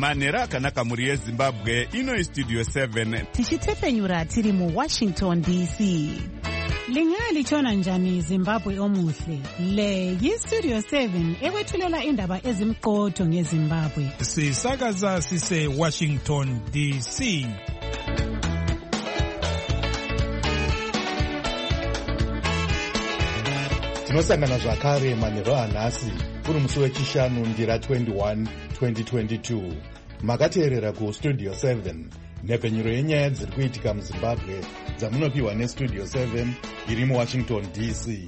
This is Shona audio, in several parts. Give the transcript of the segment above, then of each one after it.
manhero akanaka mhuri yezimbabwe. Ino Studio 7 tichitepfenyura tiri muWashington DC. Lingalitshona njani Zimbabwe omuhle? Le yiStudio 7 ekwethulela indaba ezimqotho ngeZimbabwe. Sisakaza sise Washington DC. Tinosangana zvakare manhero anhasi kuri musi wechishanu ndira 21 2022. Makateerera kuStudio 7 nhepfenyuro yenyaya dziri kuitika muZimbabwe dzamunopiwa neStudio 7 iri muWashington DC.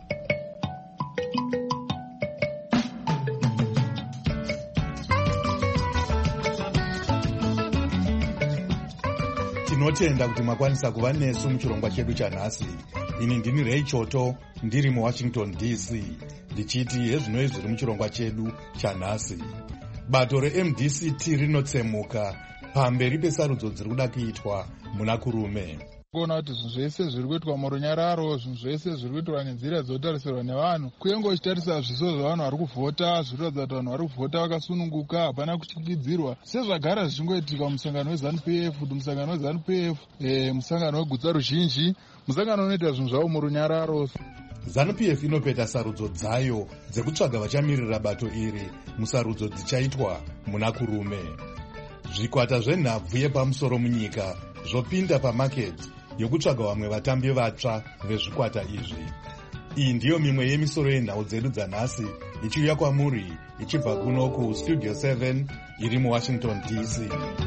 Tinotenda kuti makwanisa kuva nesu muchirongwa chedu chanhasi. Ini ndini Ray Choto ndiri muWashington DC ndichiti hezvinoi zviri muchirongwa chedu chanhasi. Bato reMDCT rinotsemuka pamberi pesarudzo dziri kuda kuitwa muna kurume. Kuona kuti zvinhu zvese zviri kuitwa murunyararo, zvinhu zvese zviri kuitwa nenzira dzotarisirwa nevanhu, kuyengo uchitarisa zviso zvavanhu vari kuvhota, zviri kuratidza kuti vanhu vari kuvhota vakasununguka, hapana kutyingidzirwa sezvagara zvichingoitika musangano weZANU-PF, musangano weZANU-PF, musangano wegutsa ruzhinji, musangano unoita zvinhu zvavo murunyararo. ZANU-PF inopeta sarudzo dzayo dzekutsvaga vachamirira bato iri musarudzo dzichaitwa muna kurume. Zvikwata zvenhabvu yepamusoro munyika zvopinda pamaketi yokutsvaga vamwe vatambi vatsva vezvikwata izvi. Iyi ndiyo mimwe yemisoro yenhau dzedu dzanhasi ichiuya kwamuri ichibva kuno kuStudio 7 iri muWashington DC.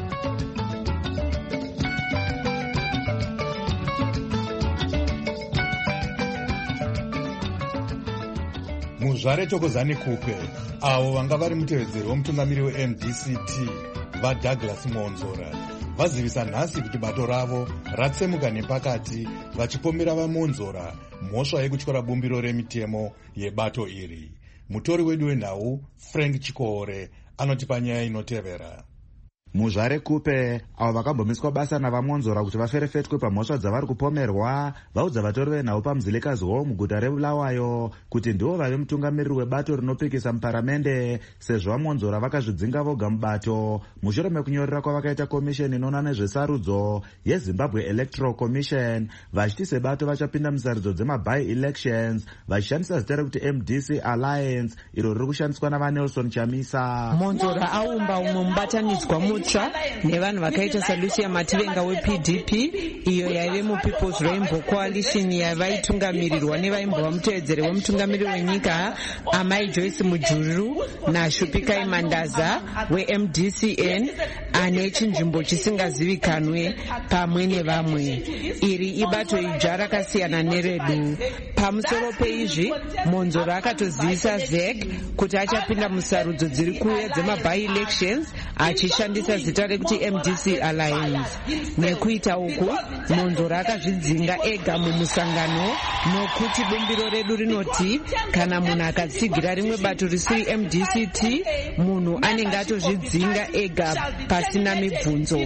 Muzvare Thokozani Kupe avo vanga vari mutevedzeri womutungamiri weMDCT vaDouglas Monzora vazivisa nhasi kuti bato ravo ratsemuka nepakati vachipomera vaMonzora mhosva yekutyora bumbiro remitemo yebato iri. Mutori wedu wenhau Frank Chikoore anotipa nyaya inotevera. Muzvare Kupe avo vakambomiswa basa navaMonzora kuti vaferefetwe pamhosva dzavari kupomerwa vaudza vatori venhau pamuzilikazi wavo muguta reBulawayo kuti ndivo vave mutungamiriri webato rinopikisa muparamende sezvo vaMonzora vakazvidzinga voga mubato mushure mekunyorera kwavakaita komisheni inoona nezvesarudzo yeZimbabwe Electoral Commission vachiti sebato vachapinda musarudzo dzema-by-elections vachishandisa zita rekuti MDC Alliance iro riri kushandiswa navaNelson Chamisa. Monzora aumba umwe mubatanidzwa nevanhu vakaita saLucia Mativenga wePDP iyo yaive muPeople's Rainbow Coalition yavaitungamirirwa nevaimbova mutevedzeri wemutungamiri wenyika Amai Joyce Mujuru naShupikai Mandaza weMDCN ane chinzvimbo chisingazivikanwe pamwe nevamwe. Iri ibato idzva rakasiyana neredu. Pamusoro peizvi Monzora akatozivisa ZEC kuti achapinda musarudzo dziri kuuya dzema-by-elections achishandisa zita rekuti MDC Alliance. Nekuita uku Monzora akazvidzinga ega mumusangano nokuti bumbiro redu rinoti kana munhu akatsigira rimwe bato risiri MDCT munhu anenge atozvidzinga ega pasina mibvunzo.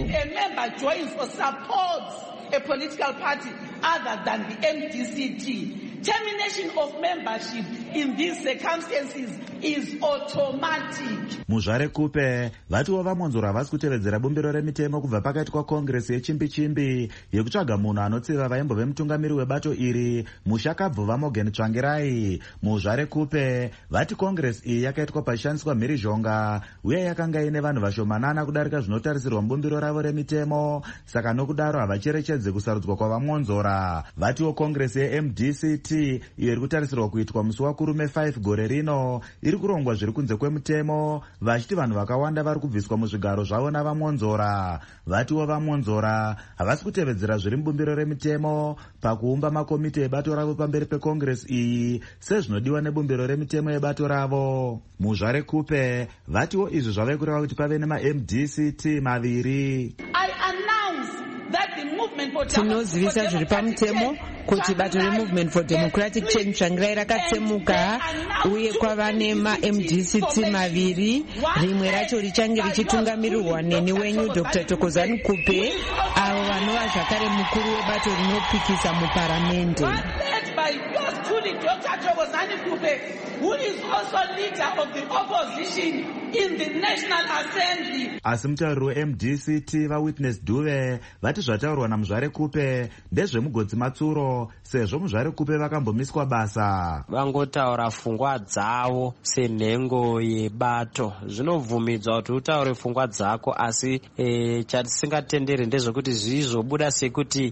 A political party other than the MDCT. Termination of membership in these circumstances is automatic. Muzvare Kupe vatiwo vaMonzora havasi kutevedzera bumbiro remitemo kubva pakati kwakongresi yechimbi-chimbi yekutsvaga munhu anotsiva vaimbo vemutungamiri webato iri Mushakabvu Morgan Tsvangirai. Muzvare Kupe vati kongresi iyi yakaitwa pachishandiswa mhirizhonga uye yakanga ine vanhu vashomanana kudarika zvinotarisirwa mubumbiro ravo remitemo, saka nokudaro havacherechedze kusarudzwa kwavaMonzora. Vatiwo kongresi yeMDCT iyo iri kutarisirwa kuitwa musi wakurume 5 gore rino iri kurongwa zviri kunze kwemutemo vachiti vanhu vakawanda vari kubviswa muzvigaro zvavo navaMonzora. Vatiwo vaMonzora havasi kutevedzera zviri mubumbiro remitemo pakuumba makomiti ebato ravo pamberi pekongresi iyi sezvinodiwa nebumbiro remitemo yebato ravo. Muzvare Kupe vatiwo izvi zvave kureva kuti pave nemaMDCT maviri. Tinozivisa zviri pamutemo kuti bato reMovement for Democratic Change Tsvangirai rakatsemuka uye kwava nemaMDCT maviri, rimwe racho richange richitungamirirwa neni wenyu Dr. Thokozani Kupe avo vanova zvakare mukuru webato rinopikisa muparamende. By yours truly, Dr. Thokozani Kupe, who is also leader of the opposition in the National Assembly. Asi mutauriri weMDCT vaWitness Dube vati zvataurwa naMuzvare Kupe ndezvemugodzi Matsuro sezvo Muzvare Kupe vakambomiswa basa. Vangotaura pfungwa dzavo senhengo yebato. Zvinobvumidzwa kuti utaure pfungwa dzako, asi chatisingatenderi ndezvekuti zvizobuda sekuti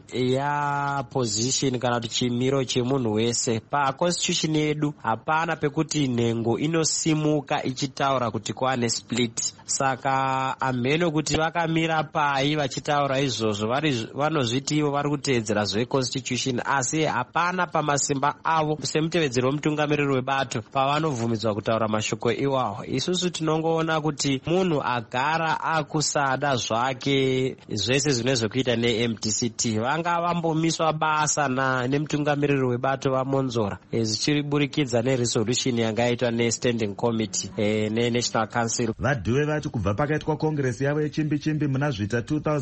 position kana kuti chimiro chemunhu wese. PaConstitution yedu hapana pekuti nhengo inosimuka ichitaura kuti kwane split. Saka amheno kuti vakamira pai vachitaura izvozvo vanozviti ivo vari kuteedzera zveConstitution, asi hapana pamasimba avo semutevedzeri wemutungamiriri webato pavanovhumidzwa kutaura mashoko iwawo. Isusu tinongoona kuti munhu agara akusada zvake zvese zvine zvekuita neMDCT. Vanga vambomiswa basa nemutungamiriri webato vamonzora zvichiburikidza neresolution yanga yaitwa neStanding Committee neNational Council. Vadhuwe vati kubva pakaitwa kongresi yavo yechimbi-chimbi muna zvita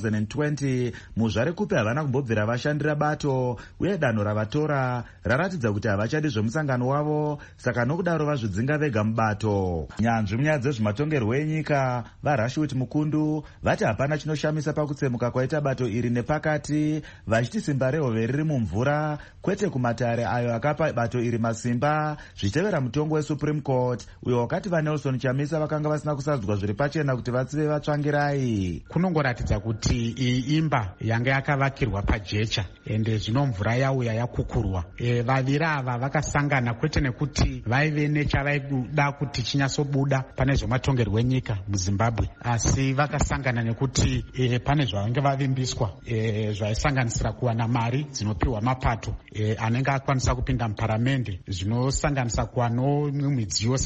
2020 Muzvare Kupe havana kumbobvira vashandira bato, uye danho ravatora raratidza kuti havachadi zvemusangano wavo, saka nokudaro vazvidzinga vega mubato. Nyanzvi munyaya dzezvematongerwo enyika vaRashid Mukundu vati hapana chinoshamisa pakutsemuka kwaita bato iri nepakati, vachiti simba rehove riri mumvura kwete kumatare ayo akapa bato iri masimba, zvichitevera mutongo weSupreme Court uyo wakati vaNelson Chamisa vakanga vasina kusadzwa zviri pachena kuti vatsive vatsvangirai. Kunongoratidza kuti iyi imba yanga yakavakirwa pajecha ende zvino mvura yauya yakukurwa. Vaviri ava vakasangana kwete nekuti vaive nechavaibuda kuti chinyasobuda pane zvematongerwo enyika muZimbabwe, asi vakasangana nekuti pane zvavange vavimbiswa zvaisanganisira kuwana mari dzinopiwa mapato anenge akwanisa kupinda muparamende, zvinosanganisa kuwanawo midziyo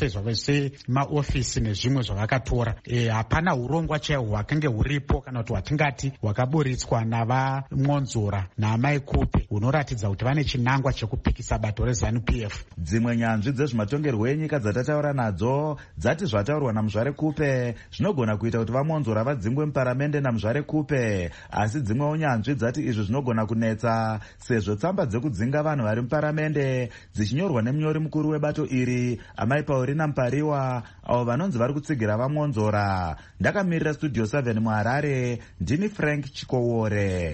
semaofisi nezvimwe zvavakatora. Hapana urongwa chaihwo hwakange huripo kana kuti hwatingati hwakaburitswa navaMonzora naMai Kupe hunoratidza kuti vane chinangwa chekupikisa bato reZANU-PF. Dzimwe nyanzvi dzezvematongerwo enyika dzatataura nadzo dzati zvataurwa naMuzvare Kupe zvinogona kuita kuti vaMonzora vadzingwe muparamende naMuzvare Kupe, asi dzimwewo nyanzvi dzati izvi zvinogona kunetsa sezvo tsamba dzekudzinga vanhu vari muparamende dzichinyorwa nemunyori mukuru webato iri Amai Paulina Mpariwa, avo vanonzi vari kutsigira vaMonzora. Ndakamirira Studio 7 muHarare, ndini Frank Chikowore.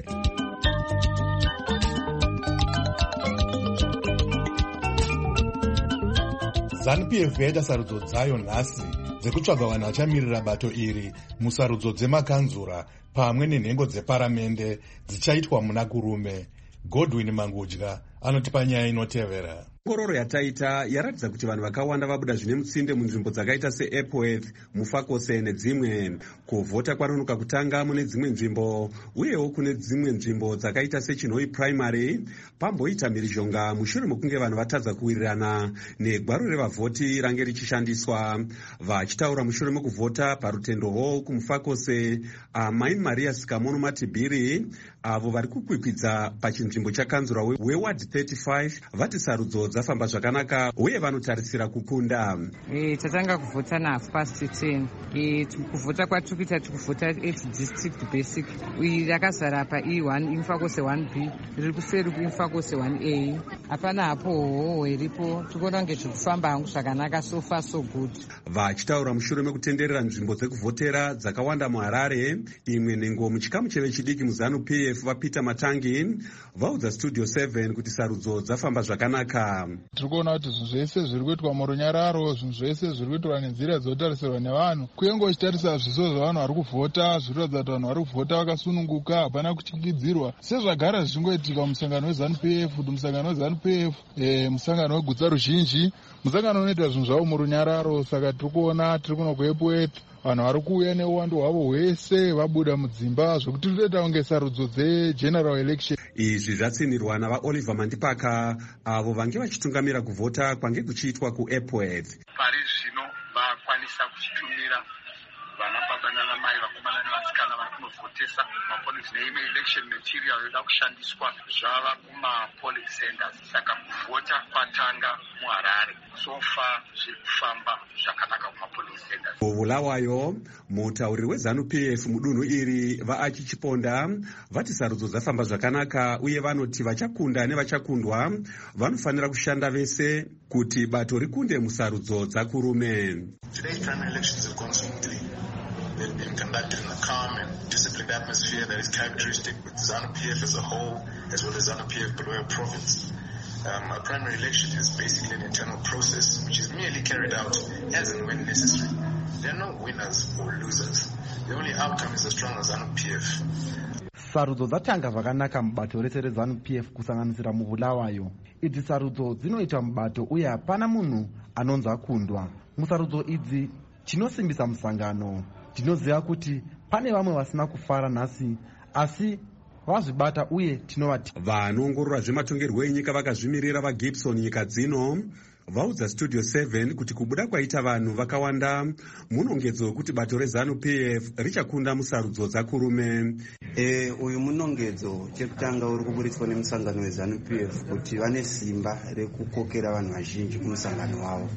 ZANU-PF yaita sarudzo dzayo nhasi dzekutsvaga vanhu vachamirira bato iri musarudzo dzemakanzura pamwe nenhengo dzeparamende dzichaitwa muna kurume. Godwin Mangudya anotipa nyaya inotevera. Ongororo yataita yaratidza kuti vanhu vakawanda vabuda zvine mutsinde munzvimbo dzakaita seEpworth, Mufakose nedzimwe. Kuvhota kwanonoka kutanga mune dzimwe nzvimbo uyewo kune dzimwe nzvimbo dzakaita seChinhoi Primary pamboita mhirizhonga mushure mekunge vanhu vatadza kuwirirana negwaro revavhoti range richishandiswa. Vachitaura mushure mekuvhota parutendo hall kuMufakose, Mai Maria Sikamono Matibiri avo vari kukwikwidza pachinzvimbo chakanzura weward 35 vati sarudzo dzafamba zvakanaka uye vanotarisira kukunda. Tatanga kuvhota na10:30. Kuvhota kwatiri kuita tikuvhota 8 district basic. Iyi rakazara paE1 Imfakose 1B riri kuseri kuImfakose 1A. Hapana hapo hoho iripo, tikuona kunge zvirikufamba hangu zvakanaka, so far so good. Vachitaura mushure mekutenderera nzvimbo dzekuvhotera dzakawanda muHarare, imwe nhengo muchikamu chevechidiki muZANU-PF vaPeter Matangi vaudza Studio 7 kuti sarudzo dzafamba zvakanaka. Tiri kuona kuti zvinhu zvese zviri kuitwa murunyararo, zvinhu zvese zviri kuitwa nenzira dzotarisirwa nevanhu. Kuyengo uchitarisa zviso zvavanhu vari kuvhota, zviri kuratidza kuti vanhu vari kuvhota vakasununguka, hapana kutyingidzirwa sezvagara zvichingoitika musangano weZANU-PF. Kuti musangano weZANU-PF musangano wegutsa ruzhinji, musangano unoita zvinhu zvavo murunyararo. Saka tiri kuona tiri kuno kuEpworth vanhu vari kuuya neuwandu hwavo hwese vabuda mudzimba zvokuti toita kunge sarudzo dzegeneral election. Izvi zvatsinirwa navaOliver Mandipaka avo vange vachitungamira kuvhota kwange kuchiitwa kuEpworth. Pari zvino vakwanisa kuchitumira vana baba nana mai vakomana nevasikana vari kunovhotesa maponi neimwe election material yoda kushandiswa zvava kuma-polling centers. Saka kuvhota kwatanga muHarare. So far zviri kufamba zvakanaka kuma-polling centers. Bulawayo, mutauriri weZANU-PF mudunhu iri vaAchi Chiponda vati sarudzo dzafamba zvakanaka uye vanoti vachakunda nevachakundwa vanofanira kushanda vese kuti bato rikunde musarudzo dzakurume. Today's primary elections have gone smoothly. They've been conducted in a calm and disciplined atmosphere that is characteristic with ZANU-PF as a whole, as well as ZANU-PF Bulawayo province. A primary election is basically an internal process which is merely carried out as and when necessary. There are no winners or losers. The only outcome is as strong as ZANU-PF. Sarudzo dzatanga zvakanaka mubato rese reZANU-PF kusanganisira muBulawayo. Idzi sarudzo dzinoitwa mubato uye hapana munhu anonzi akundwa. Musarudzo idzi tinosimbisa musangano. Tinoziva kuti pane vamwe vasina kufara nhasi asi vazvibata uye tinovati. Vanoongorora zvematongerwo enyika vakazvimirira vaGibson nyika dzino vaudza Studio 7 kuti kubuda kwaita vanhu vakawanda munongedzo wekuti bato reZANU-PF richakunda musarudzo dzakurume. Uyu munongedzo chekutanga uri kuburitswa nemusangano weZANU-PF kuti vane simba rekukokera vanhu vazhinji kumusangano wavo.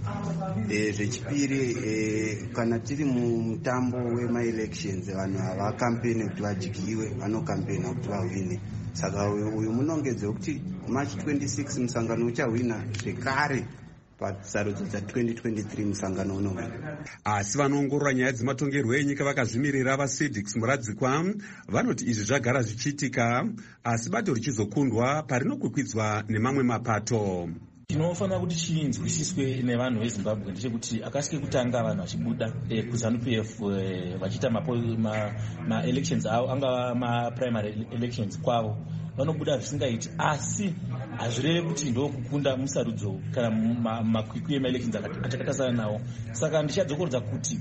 Zvechipiri, kana tiri mumutambo wema-elections vanhu havakampeni kuti vadyiwe, vanokampena kuti vahwine. Saka uyu munongedzo wekuti March 26 musangano uchahwina zvekare pasarudzo dza2023 musangano unohwina. Asi vanoongorora nyaya dzematongerwo enyika vakazvimirira vaCedix Muradzikwa vanoti izvi zvagara zvichiitika asi bato richizokundwa parinokwikwidza nemamwe mapato. Chinofanira kuti chinzwisiswe nevanhu veZimbabwe ndechekuti akasike kutanga vanhu vachibuda kuZANU-PF vachiita ma-elections avo angava ma-primary elections kwavo vanobuda zvisingaiti asi hazvirevi kuti ndokukunda musarudzo kana makwikwi ema-elections atakasara nawo. Saka ndichadzokorodza kuti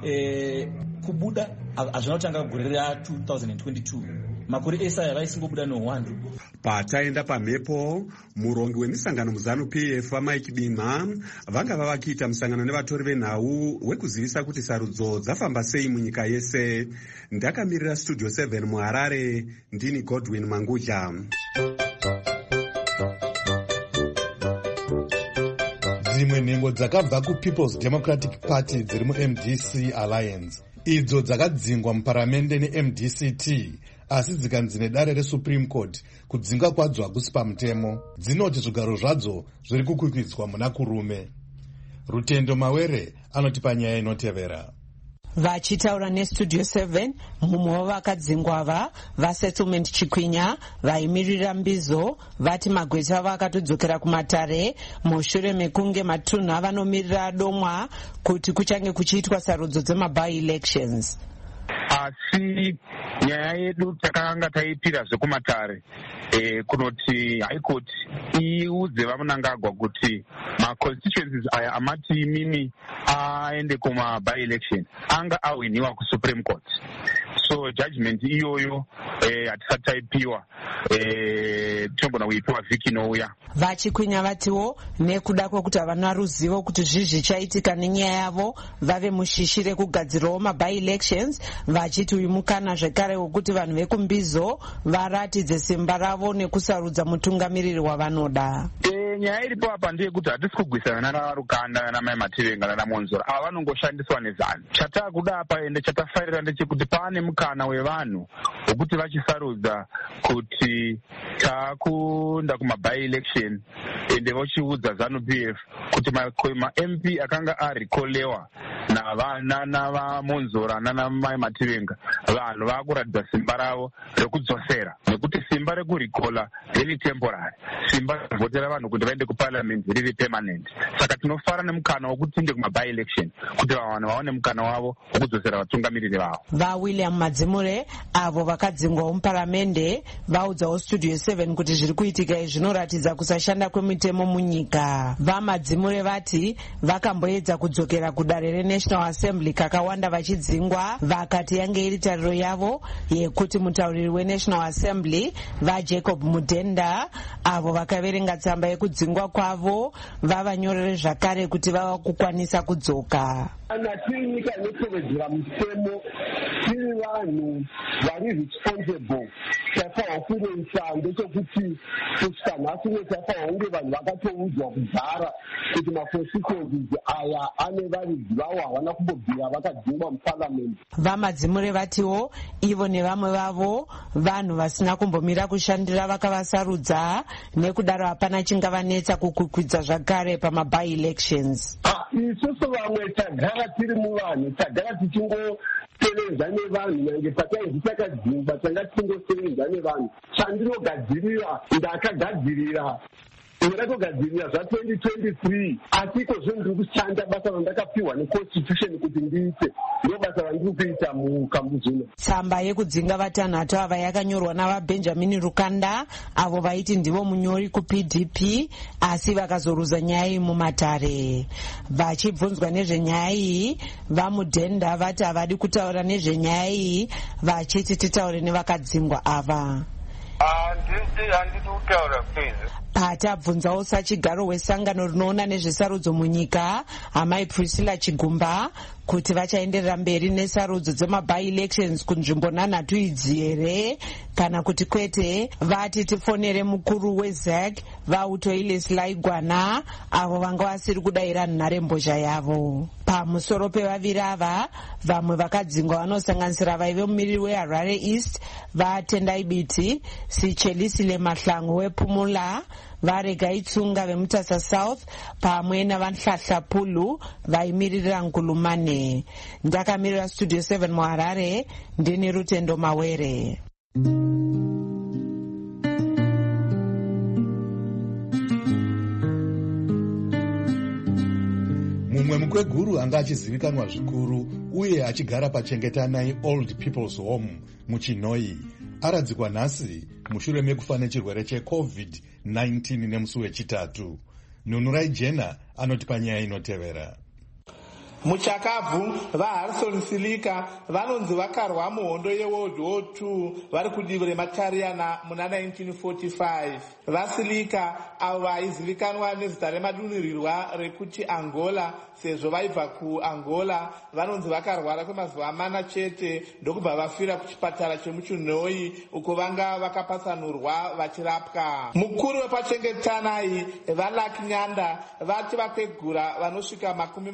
kubuda hazvina kutanga gore ra2022 makore esaya vaisingobuda nohwandu. Pataenda pamhepo murongi wemisangano muZANU-PF vaMike Bima vangava vakiita musangano nevatori venhau wekuzivisa kuti sarudzo dzafamba sei munyika yese. Ndakamirira Studio 7 muHarare, ndini Godwin Manguja. Dzimwe nhengo dzakabva kuPeople's Democratic Party dziri muMDC Alliance idzo dzakadzingwa muparamende neMDCT asi dzikanzi nedare reSupreme Court kudzinga kwadzo hakusi pamutemo. Dzinoti zvigaro zvadzo zviri kukwikwidzwa muna kurume. Rutendo Mawere anoti panyaya inotevera. Vachitaura neStudio 7 mumwe wavakadzingwa vaSettlement Chikwinya vaimirira Mbizo vati magweta avo akatodzokera kumatare mushure mekunge matunhu avanomirira Domwa kuti kuchange kuchiitwa sarudzo dzema-by-elections. Asi nyaya yedu takanga taipira zvekumatare kunoti High Court iudze vaMunangagwa kuti ma-constituencies aya amati mimi aende kuma-by-election anga ahwiniwa kuSupreme Court. So judgment iyoyo hatisati taipiwa, tinogona kuipiwa vhiki inouya. Vachikwinya vatiwo nekuda kwekuti havana ruzivo kuti zvizvi chaitika nenyaya yavo vave mushishire kugadzirawo ma-by-elections vachiti uyu mukana zvekare wekuti vanhu vekumbizo varatidze simba ravo nekusarudza mutungamiriri wavanoda. Nyaya iripo apa ndeyekuti hatisi kugwisana nanaRukanda naMai Mativenga nanaMonzora. Ava vanongoshandiswa neZANU. Chatakuda apa ende chatafarira ndechekuti pane mukana wevanhu wekuti vachisarudza kuti takunda kuma-by-election ende vochiudza ZANU-PF kuti ma-MP akanga arikolewa navaMonzora nanaMai Mativenga vanhu vakuratidza simba ravo rekudzosera, nekuti simba rekurikola riri temporary, simba rekuvhotera vanhu kuti vaende kuparliament riri permanent. Saka tinofara nemukana wekuti tiende kuma-by-election kuti vanhu vaone mukana wavo wekudzosera vatungamiriri vavo. VaWilliam Madzimure avo vakadzingwawo muparamende vaudzawo Studio 7 kuti zviri kuitika zvinoratidza kusashanda kwemitemo munyika. VaMadzimure vati vakamboedza kudzokera kudare reNational Assembly kakawanda vachidzingwa, vakati yange iri tariro yavo yekuti mutauriri weNational Assembly vaJacob Mudenda avo vakaverenga tsamba yekudzingwa kudzingwa kwavo vavanyorere zvakare kuti vava kukwanisa kudzoka. Kana tiri nyika inotevedzera mutemo, tiri vanhu vari responsible, tafanira kunoisa ndechekuti kusvika nhasi tafanira kunge vanhu vakatoudzwa kugara kuti maconstituencies aya ane varidzi vavo havana kumbobvira vakadzingwa muparliament. Vamadzimure vatiwo ivo nevamwe vavo vanhu vasina kumbomira kushandira vakavasarudza, nekudaro hapana chingavanetsa kukwikwidzwa zvakare pamaby elections. Isusu vamwe tagara tiri muvanhu, tagara tichingosevenza nevanhu, nyange patainzi takadzingwa tanga tichingosevenza nevanhu. Chandinogadzirira ndakagadzirira ndakagadzirira zva2023 asi ikozvo ndiri kushanda basa randakapiwa neconstitution kuti ndiite, ndo basa randiri kuita mukambuzi uno. Tsamba yekudzinga vatanhatu ava yakanyorwa navaBenjamin Rukanda avo vaiti ndivo munyori kuPDP asi vakazoruza nyaya iyi mumatare. Vachibvunzwa nezvenyaya iyi, vamudhenda vati havadi kutaura nezvenyaya iyi, vachiti titaure nevakadzingwa ava. Handiti kutaura please. Patabvunzawo sachigaro wesangano rinoona nezvesarudzo munyika, amai Priscilla Chigumba, kuti vachaenderera mberi nesarudzo dzemaby elections kunzvimbo 9 idzi here kana kuti kwete, vati tifonere mukuru weZAC vautoiles Laigwana avo vanga vasiri kudayira nharembozha yavo. Pamusoro pevaviri ava, vamwe vakadzingwa vanosanganisira vaive mumiriri weHarare East vaTendai Biti, Sichelisile Mahlangu wePumula, Varegai Tsunga veMutasa South pamwe navanhlahla Pulu vaimirira Nkulumane. Ndakamirira Studio 7 muHarare, ndini Rutendo Mawere. Mumwe mukweguru anga achizivikanwa zvikuru uye achigara paChengetanai Old People's Home muChinoi aradzikwa nhasi mushure mekufa nechirwere cheCovid-19 nemusi wechitatu. Nunurai Jena anoti panyaya inotevera. Muchakabvu vaHarrison Silika vanonzi vakarwa muhondo yeWorld War II vari kudivi reMatariana muna 1945. VaSilika avo vaizivikanwa nezita remadunirirwa rekuti Angola sezvo vaibva kuAngola, vanonzi vakarwara kwemazuva 4 chete ndokubva vafira kuchipatara chemuChinoi uko vanga vakapatsanurwa vachirapwa. Mukuru wepaChengetanai vaLucky Nyanda vati vakwegura vanosvika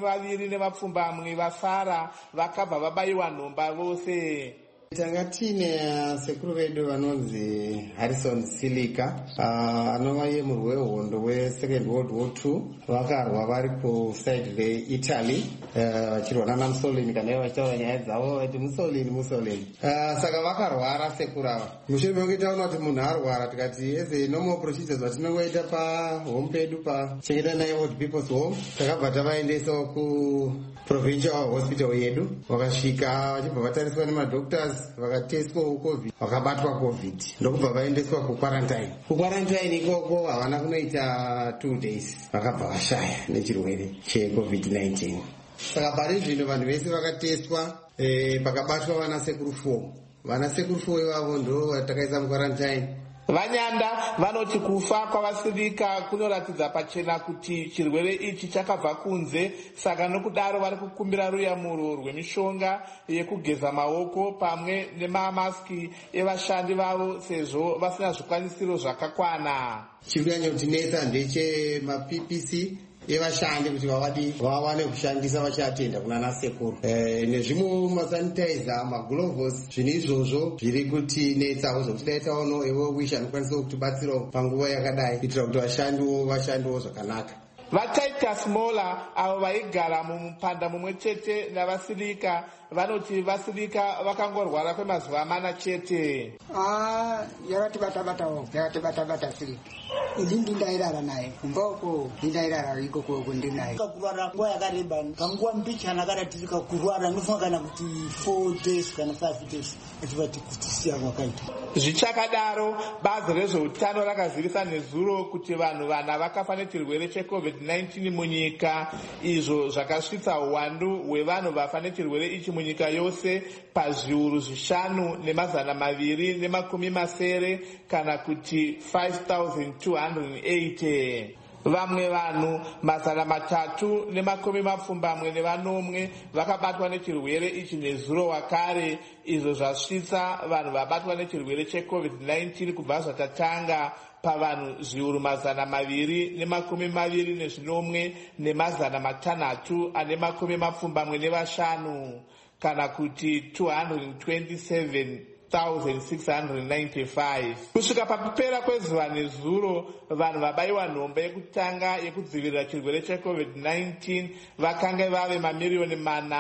20 vasara vakabva vabayiwa nhomba vose. Tanga tine sekuru vedu vanonzi Harrison Silika anova yemurwi wehondo weSecond World War II, vakarwa vari kusaidi reItaly vachirwa nana Mussolini, kana ivo vachitaura nyaya dzavo vati Mussolini. Saka vakarwara sekuru ava. Mushure mekunge taona kuti munhu arwara, tikati eze normal procedures vatinongoita pahome pedu paChengetanai Old People's Home, takabva tavaendesawo kuprovincial hospital yedu, vakasvika vachibva vatariswa nemadoctors vakatestwa COVID, vakabatwa COVID, ndokubva vaendeswa kuquarantine ikoko havana kunoita 2 days, vakabva vashaya nechirwere cheCovid-19. Saka pari zvino vanhu vese vakatestwa, pakabatwa vanasekuru 4 ivavo ndo vatakaisa muquarantine. Vanyanda vanoti kufa kwavaSilika kunoratidza pachena kuti chirwere ichi chakabva kunze, saka nokudaro vari kukumbira ruyamuro rwemishonga yekugeza maoko pamwe nemamaski evashandi vavo sezvo vasina zvikwanisiro zvakakwana. Chiri kunyanya kutinetsa ndechemaPPC evashandi kuti vawane kushandisa vachatenda kunana sekuru, nezvimwe masanitizer, maglovos, zvinhu izvozvo zviri kutinetsawo zvokuti dai taono evo wish anokwanisa kutibatsirawo panguva yakadai kuitira kuti vashandiwo zvakanaka. VaTitus Mola avo vaigara mumupanda mumwe chete navaSilika vanoti vaSilika vakangorwara kwemazuva 4 chete. Yakatibata Silika. Ini ndindairara naye kumba uko, ndindairara ikoko ndinaye. Kurwara nguva yakareba, kanguva mbichana karatisika kurwara nofunga kana kuti 4 days kana 5 days achivati kuti siya kwakaita. Zvichakadaro, bazi rezveutano rakazivisa nezuro kuti vanhu vana vakafa nechirwere cheCovid-19 munyika, izvo zvakasvitsa uwandu hwevanhu vafa nechirwere ichi munyika yose pazviuru 5,270 kana kuti 5,280. Vamwe vanhu 370 vakabatwa nechirwere ichi nezuro wakare, izvo zvasvitsa vanhu vabatwa nechirwere cheCovid-19 kubva zvatatanga pavanhu 2,221,675 kana kuti 227,695. Kusvika pakupera kwezuva nezuro, vanhu vabayiwa nhombe yekutanga yekudzivirira chirwere cheCovid-19 vakanga vave mamiliyoni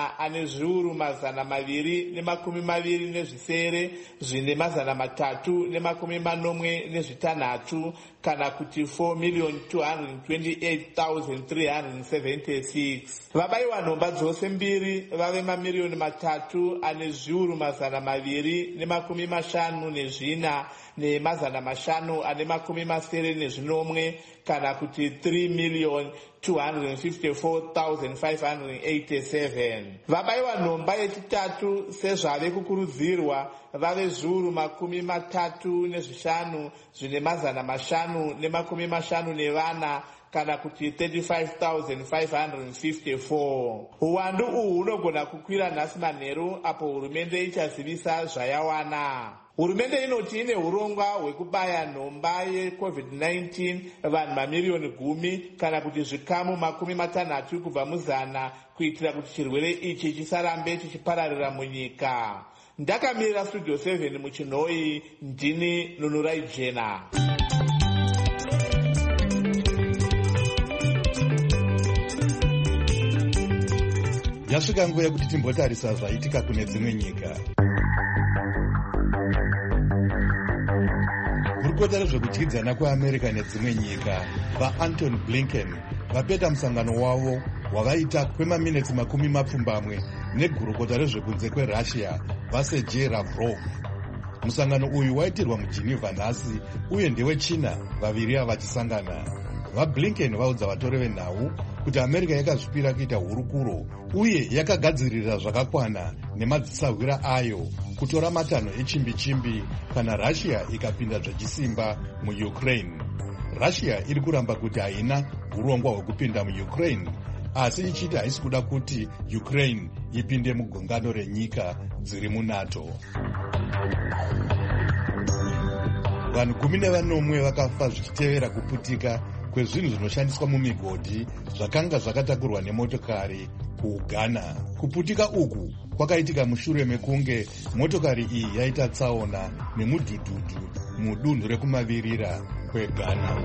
4,200,346 kana kuti 4,228,376. Vabayiwa nhomba dzose mbiri vave mamiliyoni 3,254,594 ne590 kana kuti 3,254,587. Vabayiwa nhomba yechitatu sezvave kukurudzirwa vave 35,554 kana kuti 35,554. Uwandu uhu hunogona kukwira nhasi manheru apo hurumende ichazivisa zvayawana. Hurumende inoti ine urongwa hwekubaya nhomba yeCovid-19 vanhu mamiliyoni 10 kana kuti zvikamu 60 kubva muzana kuitira kuti chirwere ichi chisarambe chichipararira munyika. Ndakamirira Studio 7 muchinhoi, ndini Nunurai Jena. Yasvika nguva yekuti timbotarisa zvaitika kune dzimwe nyika. Gurukota rezvekudyidzana kweAmerica nedzimwe nyika vaAntony Blinken vapeta musangano wavo wavaita kwemaminitsi 20 negurukota rezvekunze kweRussia vaSergei Lavrov. Musangano uyu waitirwa muGeneva nhasi uye ndewechina vaviri ava vachisangana. VaBlinken vaudza vatori venhau kuti America yakazvipira kuita hurukuro uye yakagadzirira zvakakwana nemadzisahwira ayo kutora matanho echimbi-chimbi kana Russia ikapinda zvechisimba muUkraine. Russia iri kuramba kuti haina urongwa hwekupinda muUkraine, asi ichiti haisi kuda kuti Ukraine ipinde mugungano renyika dziri muNATO. Vanhu 14 vakafa zvichitevera kuputika kwezvinhu zvinoshandiswa mumigodhi zvakanga zvakatakurwa nemotokari kuUghana. Kuputika uku kwakaitika mushure mekunge motokari iyi yaita tsaona nemudhudhudhu mudunhu rekumavirira kweGhana.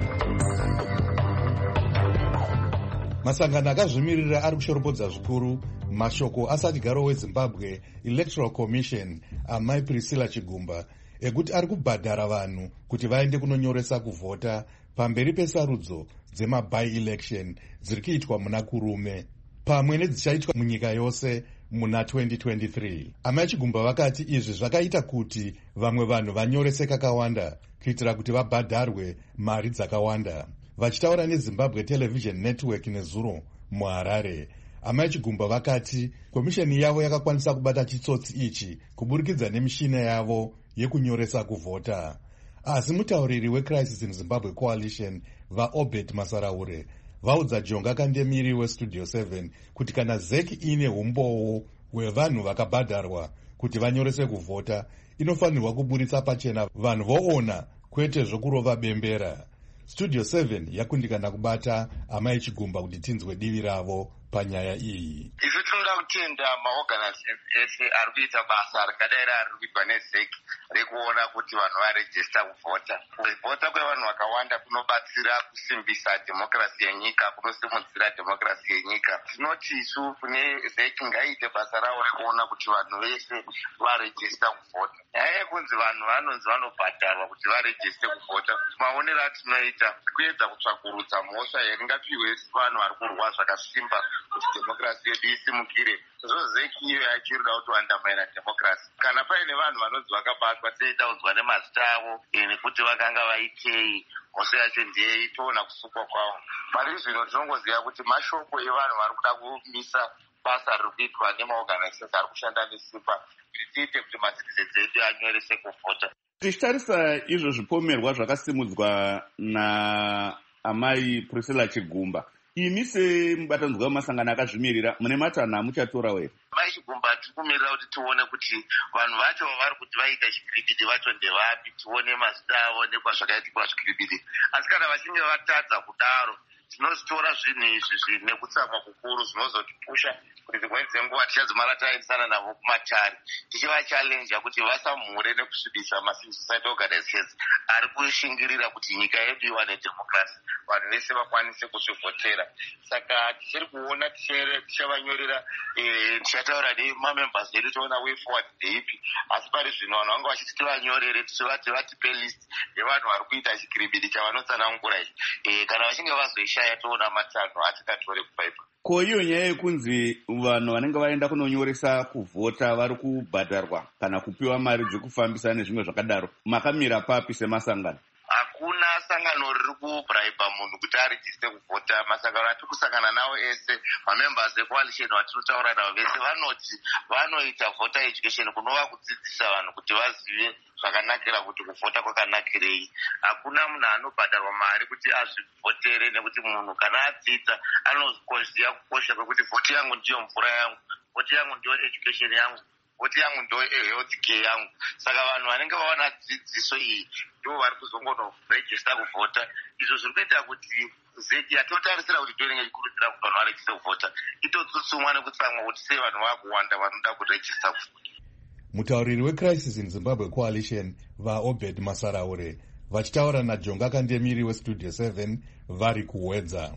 Masangano akazvimirira ari kushoropodza zvikuru mashoko asatigaro weZimbabwe Electoral Commission amai Priscilla Chigumba ekuti ari kubhadhara vanhu kuti vaende kunonyoresa kuvhota pamberi pesarudzo dzema-by-election dziri kuitwa muna kurume pamwe nedzichaitwa munyika yose muna 2023. Amai Chigumba vakati izvi zvakaita kuti vamwe vanhu vanyorese kakawanda kuitira kuti vabhadharwe mari dzakawanda. Vachitaura neZimbabwe Television Network nezuro muHarare, amai Chigumba vakati komisheni yavo yakakwanisa kubata chitsotsi ichi kuburikidza nemishina yavo yekunyoresa kuvhota. Asi mutauriri weCrisis in Zimbabwe Coalition vaObert Masaraure vaudza Jonga Kandemiri weStudio 7 kuti kana ZEC ine umbowo hwevanhu vakabhadharwa kuti vanyorese kuvhota, inofanirwa kuburitsa pachena vanhu voona, kwete zvokurova bembera. Studio 7 yakundikana kubata amai Chigumba kuti tinzwe divi ravo panyaya iyi. Isu tinoda kutenda maorganizations ese ari kuita basa rakadai rari kuitwa neZEC rekuona kuti vanhu varejista kuvhota. Kuvhota kwevanhu vakawanda kunobatsira kusimbisa dhemokirasi yenyika, kunosimudzira dhemokirasi yenyika. Tinoti isu kune ZEC ngaiite basa ravo rekuona kuti vanhu vese varejista kuvhota. Nyaya yekunzi vanhu vanonzi vanobhadharwa kuti varejiste kuvhota, maonero atinoita kuedza kutsvakurudza mhosva yaringapiwe vanhu vari kurwa zvakasimba kuti dhemokirasi yedu isimukire. ZEC iyo yachirida kuti vandamaira dhemokirasi. Kana paine vanhu vanonzi vakabatwa sei taudzwa nemazita avo nekuti vakanga vaitei, mhosva yacho ndeyei, toona kusukwa kwavo. Pari zvino tinongoziva kuti mashoko evanhu vari kuda kumisa basa riri kuitwa nemaorganizations ari kushanda nesimba kuti tiite kuti madzikisezi edu anyorese kuvhota. Tichitarisa izvo zvipomerwa zvakasimudzwa amai Priscilla Chigumba, imi semubatanidzwa wemasangano akazvimirira mune matanho amuchatorawo here? Mai Chigumba, tiri kumirira kuti tione kuti vanhu vacho vari kuti vaita chikiribiti vacho ndevapi, tione mazita avo nekwazvakaitikwa zvikiribiti. Asi kana vachinge vatadza kudaro, tinozitora zvinhu izvi nekutsamwa kukuru zvinozotipusha kuti dzimweni dzenguva tichadzimara taendesana navo kumatare tichivachallenja kuti vasamhure nekusvibisa macivil society organizations ari kushingirira kuti nyika yedu iwane democracy, vanhu vese vakwanise kuzvivhotera. Saka tichiri kuona tichavanyorera, tichataura nemamembers edu toona way forward ndeipi, asi pari zvino vanhu vanga vachiti tivanyorere tichivati vatipe list yevanhu vari kuita chikiribiti chavanotsanangura ichi, kana vachinge vazoishaya toona matanho atingatore kubva ipa. Ko iyo nyaya yekunzi vanhu vanenge vaenda kunonyoresa kuvhota vari kubhadharwa kana kupiwa mari dzekufambisa nezvimwe zvakadaro, makamira papi semasangano? Hakuna sangano riri kubraiba munhu kuti arejiste kuvhota. Masangano atiri kusangana nawo ese, mamembers ecoalition vatinotaura navo vese vanoti vanoita voter education, kunova kudzidzisa vanhu kuti vazive zvakanakira kuti kuvhota kwakanakirei. Hakuna munhu anobhadharwa mari kuti azvivhotere, nekuti munhu kana adzidza anoziva kukosha kwekuti vhoti yangu ndiyo mvura yangu, vhoti yangu ndiyo education yangu, vhoti yangu ndo health care yangu. Saka vanhu vanenge vaona dzidziso iyi ndo vari kuzongonorejista kuvhota. Izvo zviri kuita kuti zeki yatotarisira kuti ndoinenge ichikurudzira kuti vanhu varejiste kuvhota itotsutsumwa nekutsamwa kuti sei vanhu vakuwanda vanoda kurejista kuvhota. Mutauriri weCrisis in Zimbabwe Coalition vaObed Masaraure vachitaura naJonga Kandemiri weStudio 7 vari kuwedza.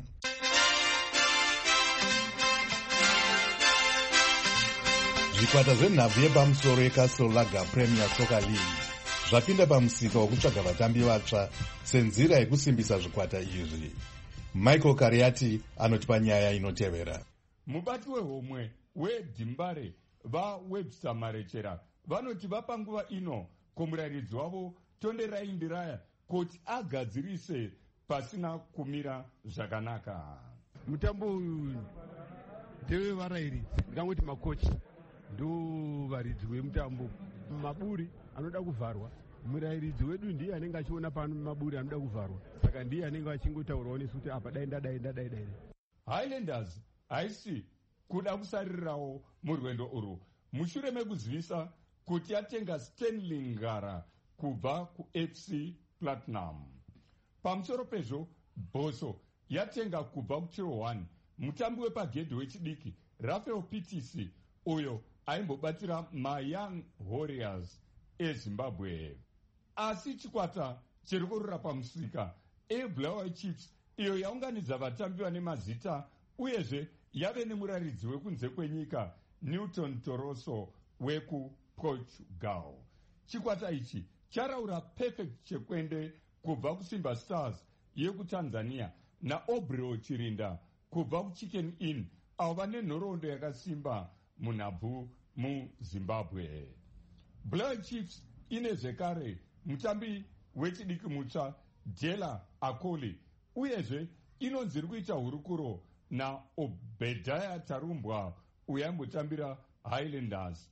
Zvikwata zvenhabvu yepamusoro yeCastle Lager Premier Soccer League zvapinda pamusika wekutsvaga vatambi vatsva senzira yekusimbisa zvikwata izvi. Michael Kariati anotipa nyaya inotevera. Mubati wehomwe weDimbare vaWebster Marechera vanoti vapa nguva ino komurayiridzi wavo Tonde Raindiraya kuti agadzirise pasina kumira zvakanaka. Mutambo uyu ndewe varayiridzi, ndingangoti makochi ndo varidzi vemutambo. Maburi anoda kuvharwa, murayiridzi wedu ndiye anenge achiona pano maburi anoda kuvharwa, saka ndiye anenge achingotaurawo nesu kuti apa daenda. Highlanders haisi kuda kusaririrawo murwendo urwu mushure mekuzivisa kuti yatenga Stanley Ngara kubva kuFC Platinum. Pamusoro pezvo, Boso yatenga kubva kuChiro 1 mutambi wepagedhi wechidiki Rafael Pitisi uyo aimbobatira maYoung Warriors eZimbabwe. Asi chikwata chiri kurura pamusika eBlair Chiefs iyo yaunganidza vatambi vane mazita uyezve yave nemurayiridzi wekunze kwenyika Newton Toroso wekuPortugal. Chikwata ichi charaura Perfect Chekwende kubva kuSimba Stars yekuTanzania naObreo Chirinda kubva kuChicken Inn avo vane nhoroondo yakasimba munhabvu muZimbabwe. Blair Chiefs ine zvekare mutambi wechidiki mutsva Dela Akoli uyezve inonzi iri kuita hurukuro naObediah Tarumbwa uyo aimbotambira Highlanders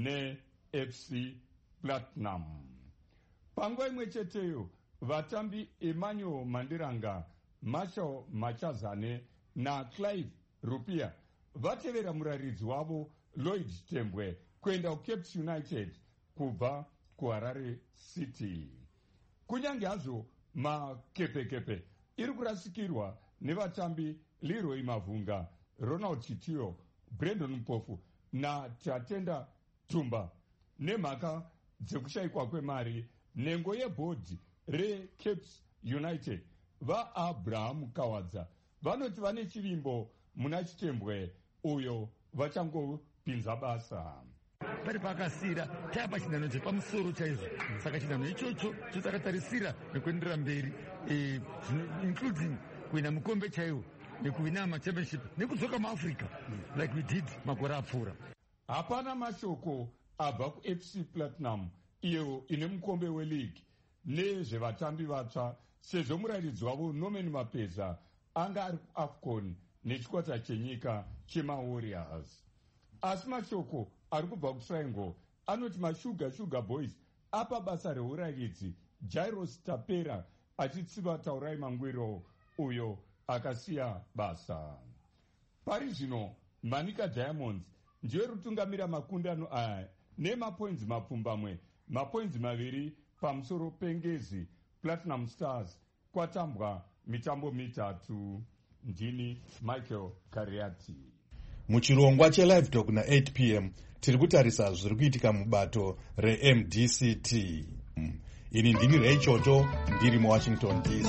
neFC Platinum. Panguva imwe cheteyo vatambi Emmanuel Mandiranga, Marshall Machazane naClive Rupia vatevera murayiridzi wavo Lloyd Tembwe kuenda kuCapes United kubva kuHarare City. Kunyange hazvo makepekepe iri kurasikirwa nevatambi Leroy Mavunga, Ronald Chitiyo, Brandon Mpofu naTatenda Tumba nemhaka dzekushayikwa kwemari, nhengo yebhodhi reCapes United vaAbraham Kawadza vanoti vane chivimbo muna Chitembwe uyo vachangopinza basa. Pari pakasira tapa chinhano chepamusoro chaizvo, saka chinhano ichocho chotakatarisira nekuendera mberi, including kuina mukombe chaiwo nekuwina machampionship nekudzoka muAfrica like we did makore apfuura. Hapana mashoko abva kuFC Platinum iyo ine mukombe weleague nezvevatambi vatsva sezvo murayiridzi wavo Norman Mapeza anga ari kuAFCON nechikwata chenyika chemaWarriors. Asi mashoko ari kubva kuTriangle anoti maSugar Boys apa basa reurayiridzi Jairus Tapera achitsiva Taurai Mangwiro uyo akasiya basa. Pari zvino Manika Diamonds ndiyo rutungamira makundano aya nemapoints mapfumbamwe, mapoints 2 pamusoro pengezi Platinum Stars kwatambwa mitambo 3. Ndini Michael Kariati. Muchirongwa chelive talk na8 p.m. tiri kutarisa zviri kuitika mubato reMDCT. Ini ndini Ray Choto ndiri muWashington DC.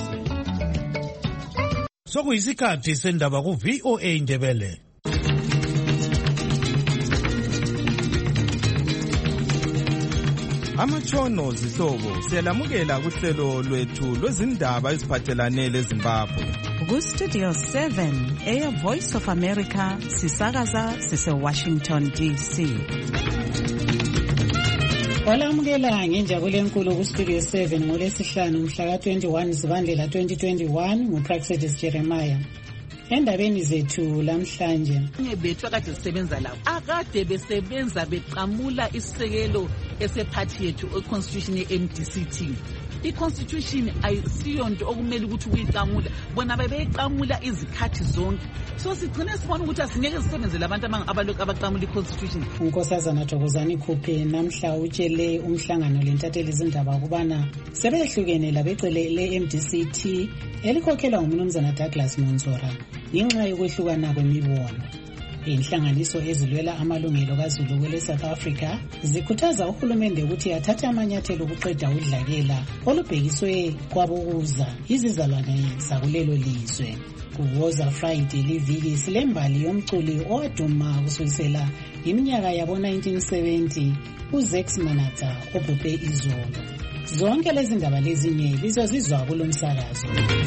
Sokuyisikhathi sendaba ku VOA Ndebele. Amachono zihlobo siyalamukela kuhlelo lwethu lwezindaba eziphathelane leZimbabwe. Ku-Studio 7 Air Voice of America sisakaza sise-Washington DC. Walamukela ngenjabulo enkulu ku-Studio 7 ngolesihlanu mhla ka-21 Zibandlela 2021 nguPraxedis Jeremiah. Endabeni zethu lamhlanje bethu akade sisebenza lapho akade besebenza beqamula isisekelo esephathi yethu econstitution ye-MDCT. I-constitution ayisiyo nto okumele ukuthi uyiqamula, bona bebeyiqamula izikhathi zonke, so sigcine sibona ukuthi asingeke sisebenzele abantu abalokhu abaqamula i-constitution. uNkosazana Thokozani Khuphe namhla utshele umhlangano lentatheli izindaba ukubana sebehlukene labecele le-MDCT elikhokhelwa nguMnumzana Douglas Monzora ngenxa yokwehlukana kwemibono. Inhlanganiso ezilwela amalungelo kaZulu kwele South Africa zikhuthaza uhulumende ukuthi athathe amanyathelo okuqeda udlakela olubhekiswe kwabokuza izizalwane zakulelo lizwe. Kuwoza Friday liviki silembali yomculi owaduma kusukela iminyaka yabo 1970 uZex Manata obhubhe izolo. Zonke lezi ndaba lezinye lizozizwa kulomsakazo.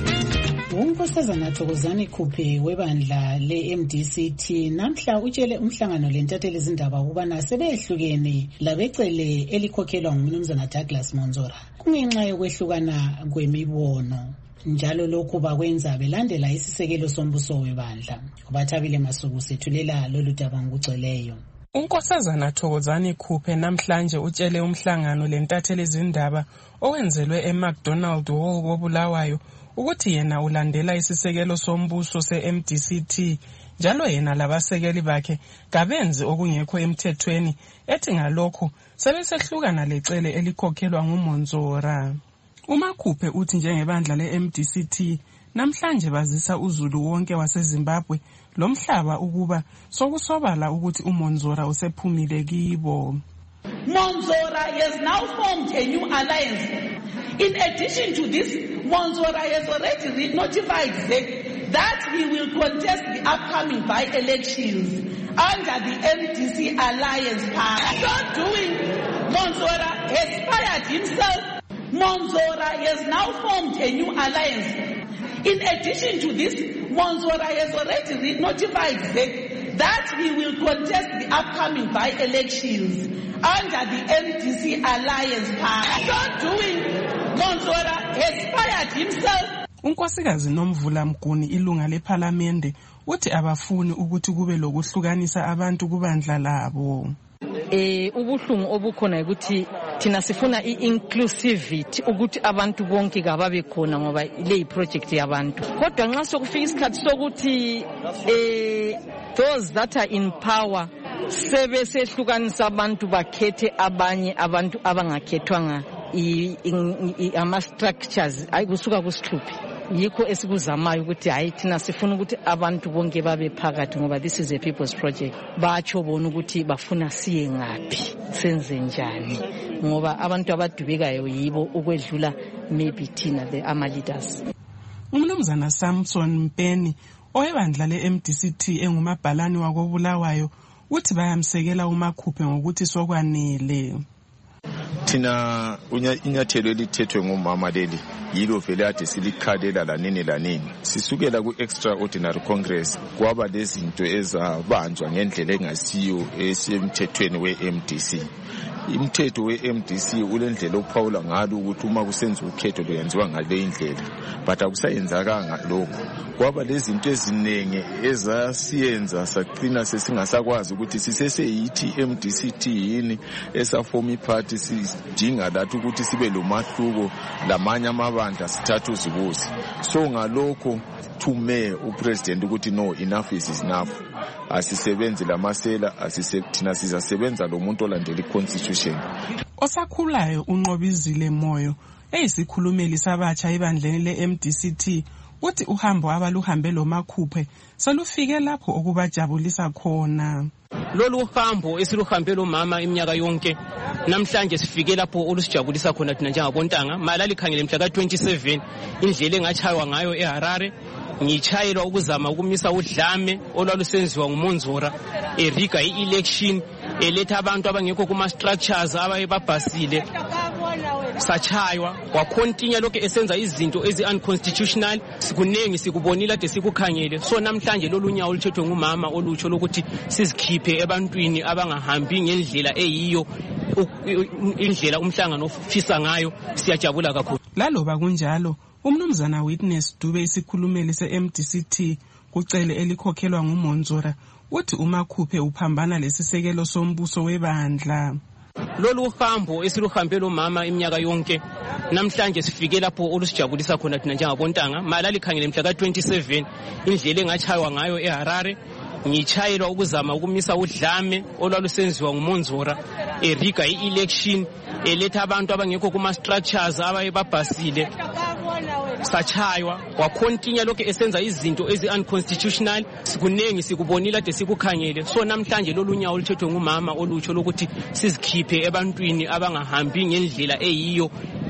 uNkosazana Thokozani Khuphe webandla le-MDCT namhla utshele umhlangano lentatheli izindaba ukubana sebehlukene labecele elikhokhelwa nguMnumzana Douglas Monzora kungenxa yokwehlukana kwemibono, njalo lokhu bakwenza belandela isisekelo sombuso webandla. Kubathabile Masuku sethulela lolu daba ngokugcweleyo. uNkosazana Thokozani Khuphe namhlanje utshele umhlangano lentatheli izindaba owenzelwe eMcDonald Hall koBulawayo ukuthi yena ulandela isisekelo sombuso se-MDCT, njalo yena labasekeli bakhe kabenzi okungekho emthethweni, ethi ngalokho sebesehlukana lecele elikhokhelwa nguMonzora. uMakhuphe uthi njengebandla le-MDCT namhlanje bazisa uzulu wonke waseZimbabwe lomhlaba ukuba sokusobala ukuthi uMonzora usephumile kibo. Monzora has now formed a new alliance. In addition to this, Monzora has already notified ZEC that he will contest the upcoming by-elections under the MDC alliance party. So doing, Monzora has fired himself. Monzora has now formed a new alliance. In addition to this, Monzora has already notified ZEC that he will contest the upcoming by-elections under the MDC alliance party. So doing, Monzora has fired himself. uNkosikazi Nomvula Mguni ilunga lePhalamende uthi abafuni ukuthi kube lokuhlukanisa abantu kubandla labo. Ubuhlungu obukhona ukuthi thina sifuna i-inclusivity ukuthi abantu bonke kababe khona ngoba le project yabantu. Kodwa nxa sokufika isikhathi sokuthi those that are in power sebesehlukanisa abantu bakhethe abanye abantu abangakhethwanga ama-structures ayikusuka kusihluphi. Yikho esikuzamayo ukuthi hayi thina sifuna ukuthi abantu bonke babe phakathi ngoba this is a people's project. Batsho bona ukuthi bafuna siye ngaphi senze njani ngoba abantu abadubekayo yibo ukwedlula maybe thina the ama-leaders. uMnumzana Samson Mpeni owebandla le-MDCT engumabhalani wakoBulawayo uthi bayamsekela uMakhuphe ngokuthi sokwanele. Thina inyathelo elithethwe ngumama leli yilo vele ade silikhalela lanini sisukela ku-extraordinary congress kwaba lezinto ezabanjwa ngendlela engasiyo esemthethweni we-MDC. Umthetho we-MDC ulendlela ophawula ngalo ukuthi uma kusenziwa ukhetho luyenziwa ngale indlela, but akusayenzakanga lokho. Kwaba lezinto eziningi ezasiyenza sagcina sesingasakwazi ukuthi siseseyithi MDCT yini esafoma iphathi sidinga lathi ukuthi sibe lomahluko lamanye amabandla sithatha uzibuzi. So ngalokho thume upresident ukuthi no, enough is enough. Asisebenzi lamasela, thina sizasebenza lo muntu olandela iconstitution. Osakhulayo uNqobizile Moyo eyisikhulumeli sabatsha ebandleni le-MDCT uthi uhambo abaluhambe loMakhuphe selufike lapho okubajabulisa khona. Lolu hambo esiluhambe lomama iminyaka yonke namhlanje sifike lapho olusijabulisa khona thina njengabontanga. Malali khangele mhla ka-27 indlela engachaywa ngayo eHarare, ngitshayelwa ukuzama ukumisa udlame olwalusenziwa nguMonzora eriga i-election eletha abantu abangekho kuma-structures abayebabhasile, satshaywa wakhontinya lokhu esenza izinto ezi-unconstitutional. Sikunengi sikubonile ade sikukhangele. So namhlanje lolu nyawo oluthethwe ngumama olutsho lokuthi sizikhiphe ebantwini abangahambi ngendlela eyiyo, indlela umhlangano ofisa ngayo, siyajabula kakhulu. Laloba kunjalo uMnumzana Witness Dube isikhulumeli se-MDCT kucele elikhokhelwa nguMonzora uthi uMakhuphe uphambana lesisekelo sombuso webandla. Lolu hambo esiluhambe lomama iminyaka yonke namhlanje sifike lapho olusijabulisa khona thina njengabontanga. Malali khangele mhla ka-27 indlela engachaywa ngayo eHarare, ngitshayelwa ukuzama ukumisa udlame olwalusenziwa nguMonzora eriga i-election eletha abantu abangekho kuma-structures abayebabhasile, satshaywa wakhontinya lokhu esenza izinto ezi-unconstitutional. Sikunengi sikubonile ade sikukhangele. So namhlanje lolu nyawo oluthethwe ngumama olutsho lokuthi sizikhiphe ebantwini abangahambi ngendlela eyiyo,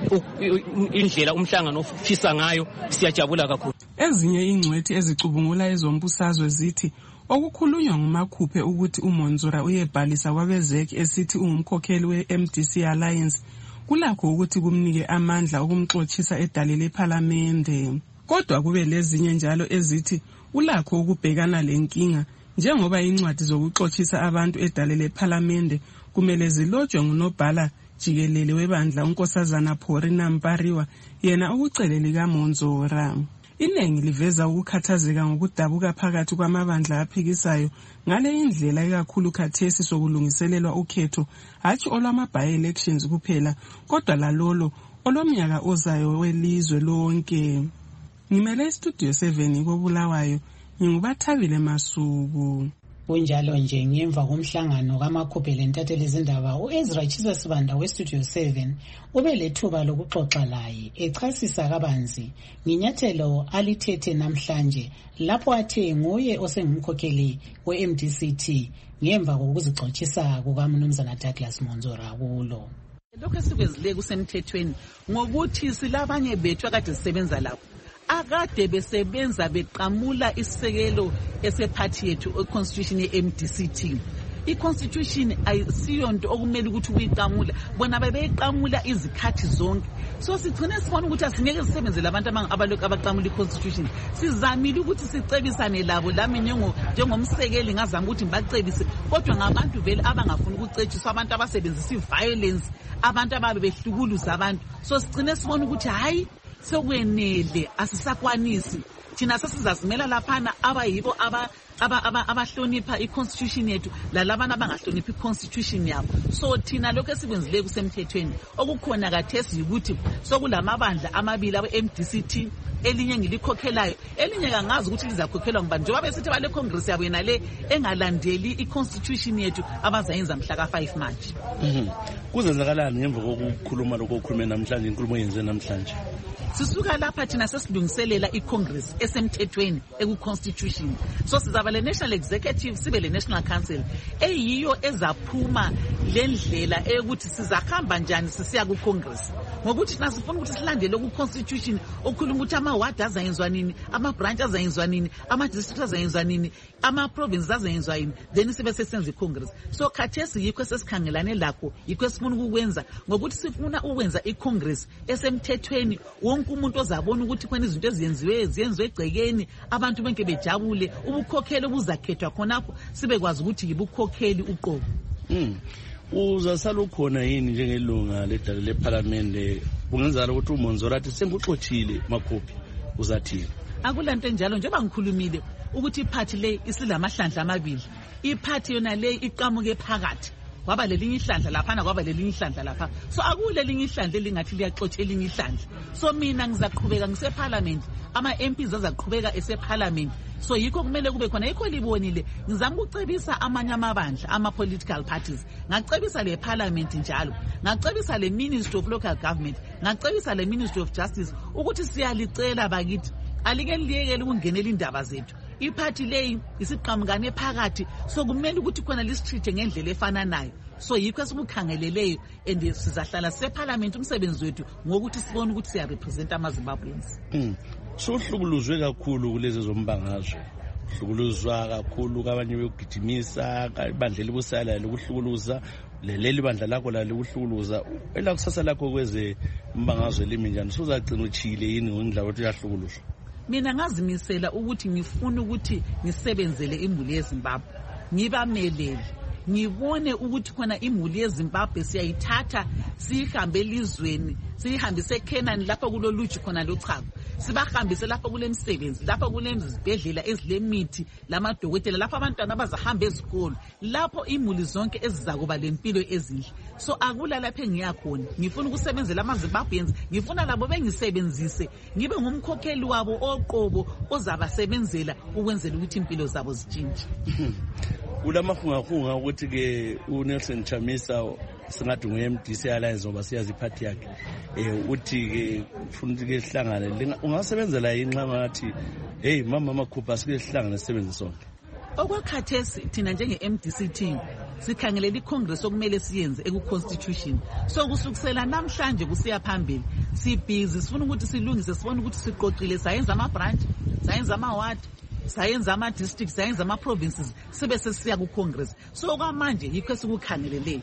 indlela umhlangano ofisa ngayo, siyajabula kakhulu. Ezinye ingcwethi ezicubungula ezombusazwe zithi okukhulunywa nguMakhuphe ukuthi uMonzora uyebhalisa kwabezek esithi ungumkhokheli we-MDC Alliance kulakho ukuthi kumnike amandla okumxoxisa edale lephalamende. Kodwa kube lezinye njalo ezithi ulakho ukubhekana lenkinga njengoba incwadi zokuxoxisa abantu edale lephalamende kumele zilotshwe ngunobhala jikelele webandla uNkosazana Phorina Mpariwa, yena ukucele likaMonzora. Iningi liveza ukukhathazeka ngokudabuka phakathi kwamabandla aphikisayo ngale indlela ekakhulu khathesi sokulungiselelwa ukhetho, hatshi olwama-by-elections kuphela kodwa lalolo olomnyaka ozayo welizwe lonke. Ngimele istudio 7 koBulawayo, nginguBathabile Masuku. Kunjalo nje ngemva komhlangano kaMakhuphe lentatheli izindaba uEzra Chisa Sibanda westudio 7 ube lethuba lokuxoxa laye echasisa kabanzi nginyathelo alithethe namhlanje lapho athe nguye osengumkhokheli we-MDCT ngemva kokuzixoxisa kukaMnumzana Douglas Monzora kulo. Lokho esikwenzileyo kusemthethweni ngokuthi silabanye bethu akade sisebenza lapho akade besebenza beqamula isisekelo esephathi yethu econstitution ye-MDCT. I-constitution ayisiyo nto okumele ukuthi uyiqamula, bona bebeyiqamula izikhathi zonke. So sigcine sibona ukuthi asingeke sisebenzele abantu abalokhu abaqamula i-constitution. Sizamile ukuthi sicebisane labo lami njengomsekeli ngazama ukuthi ngibacebise, kodwa ngabantu vele abangafuni ukucetshiswa, abantu abasebenzisa i-violence, abantu ababe behlukuluza abantu. So sigcine sibona ukuthi hayi sokwenele asisakwanisi thina sesizazimela laphana abayibo abahlonipha i-constitution yethu lalabana abangahloniphi i-constitution yabo. So thina lokho esikwenzileyo kusemthethweni okukhona kathesi ukuthi sokulamabandla amabili abe-MDCT, elinye ngilikhokhelayo, elinye kangazi ukuthi lizakhokhelwa ngubani njengoba besithi bale congress yabo yena le engalandeli i-constitution yethu abazayenza mhla ka-5 March. Kuzenzakalani ngemva kokukhuluma lokho okhulume namhlanje, inkulumo yenziwe namhlanje? Sisuka lapha thina sesilungiselela i-Congress esemthethweni eku-Constitution. So sizaba le-National Executive, sibe le-National Council eyiyo ezaphuma lendlela eyokuthi sizahamba njani sisiya ku-Congress. Ngokuthi thina sifuna ukuthi silandele ku-Constitution okhuluma ukuthi ama-ward azayenzwa nini, ama-branch azayenzwa nini, ama-district azayenzwa nini, ama-provinces azayenzwa yini, then sibe sesenza i-Congress. So khathesi yikho sesikhangelane lakho, yikho esifuna ukukwenza ngokuthi sifuna ukwenza i-Congress esemthethweni. Wonke umuntu ozabona ukuthi khona izinto eziyenziwe egcekeni, abantu bonke bejabule, ubukhokheli obuzakhethwa khonapho sibe kwazi ukuthi yibukhokheli uqobo. uzasala ukhona yini njengelunga ledala lephalamende kungenzakala ukuthi uMonzora athi senguxothile makhophi uzathini? Akulanto enjalo njengoba ngikhulumile ukuthi iphathi le isilamahlandla amabili. Iphathi yona le iqamuke phakathi. Kwaba lelinye ihlandla lapha kwaba lelinye ihlandla lapha. So akulelinye ihlandla elingathi liyaxotsha elinye ihlandla. So mina ngizaqhubeka ngiseparliament, ama MPs azaqhubeka eseparliament. So yikho kumele kube khona yikho libonile ngizama ukucebisa amanye amabandla ama political parties. Ngacebisa le parliament njalo. Ngacebisa le Ministry of Local Government, ngacebisa le Ministry of Justice ukuthi siyalicela bakithi alike liyekele ukungenela indaba zethu. Iphathi leyi isiqhamukane phakathi so kumele ukuthi khona lisitreat ngendlela efananayo. So yikho esikukhangeleleyo and sizahlala separliament umsebenzi wethu ngokuthi sibone ukuthi siya represent amaZimbabweans. Sohlukuluzwe kakhulu kulezi zombangazwe. Hlukuluzwa kakhulu kabanye bekugijimisa ibandla libusala lokuhlukuluza leli bandla lakho la lokuhlukuluza elakusasa lakho kweze mbangazwe limi njani sozagcina uchile yini ngindlela ukuthi yahlukuluzwa. Mina ngazimisela ukuthi ngifuna ukuthi ngisebenzele imuli yeZimbabwe ngibamelele ngibone ukuthi khona imuli yeZimbabwe siyayithatha sihambe elizweni sihambise eKenani lapha kuloluju khona lochago sibahambise lapha kulemsebenzi lapha kulezibhedlela ezilemithi lamadokotela lapha abantwana abazahamba ezikolo lapho imuli zonke ezizakuba lempilo ezinhle. So akula lapha engiyakhona ngifuna ukusebenzela amaZimbabweans ngifuna labo bengisebenzise ngibe ngumkhokheli wabo oqobo ozabasebenzela ukwenzela ukuthi impilo zabo zitshintshe. Kulamafunga ukuthi ke uNelson Chamisa singathi ngu-MDC Alliance ngoba siyazi iphathi yakhe uthi ke ufuna ukuthi ke sihlangane ungasebenzela yini nxa ngathi hey mama makhupha sike sihlangane sisebenze sonke. Okwakhathesi thina njenge-MDC team sikhangelela iCongress okumele siyenze eku-Constitution. So kusukisela namhlanje kusiya phambili sibhizi sifuna ukuthi silungise sibone ukuthi siqoqile sayenza ama-branch sayenza ama-ward sayenza ama-district sayenza ama-provinces sibe sesiya ku-Congress. So kwamanje yikho esikukhangeleleyo.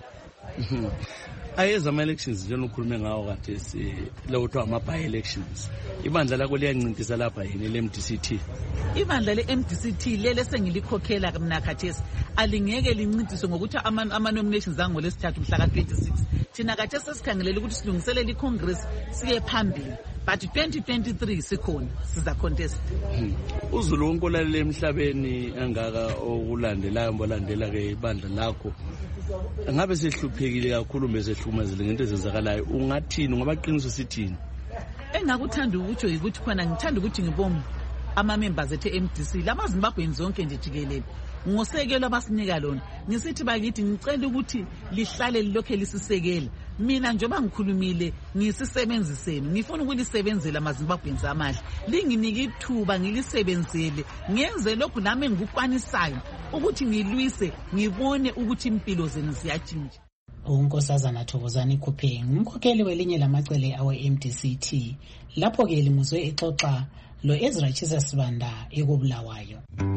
Ayeza ama-elections njena ukhulume ngawo kade lewothiwa ama-by-elections ibandla lakho liyancintisa lapha yini le-MDCT? Ibandla le-MDCT lele sengilikhokhela mna khathesi alingeke lincintiswe ngokuthi ama-nominations angolesithathu mhla ka-26 thina khathesi sesikhangelela ukuthi silungiselele i-Congress siye phambili but 2023 sikhona siza contest. Uzulu wonke olalele emhlabeni angaka okulandelayo mbolandela ke ibandla lakho ngabe sehluphekile kakhulu mesehlukumezile ngento ezenzakalayo ungathini ngabaqiniso sithini? Engakuthanda ukuthi ukuthi khona ngithanda ukuthi ngibonge ama-members ethu e-MDC lamaZimbabweans zonke nje jikelele ngosekelo abasinika lona ngisithi bakithi ngicela ukuthi lihlale lilokhe lisisekela mina njengoba ngikhulumile ngisisebenziseni ngifuna ukulisebenzela amaZimbabweans amahle linginike ithuba ngilisebenzele ngenze lokhu nami engikukwanisayo ukuthi ngilwise ngibone ukuthi impilo zenu ziyatshintsha. uNkosazana Thokozani Kupe ngumkhokheli welinye lamacele awe-MDCT lapho ke limuzwe exoxa lo Ezra Chisa Sibanda ekubulawayo.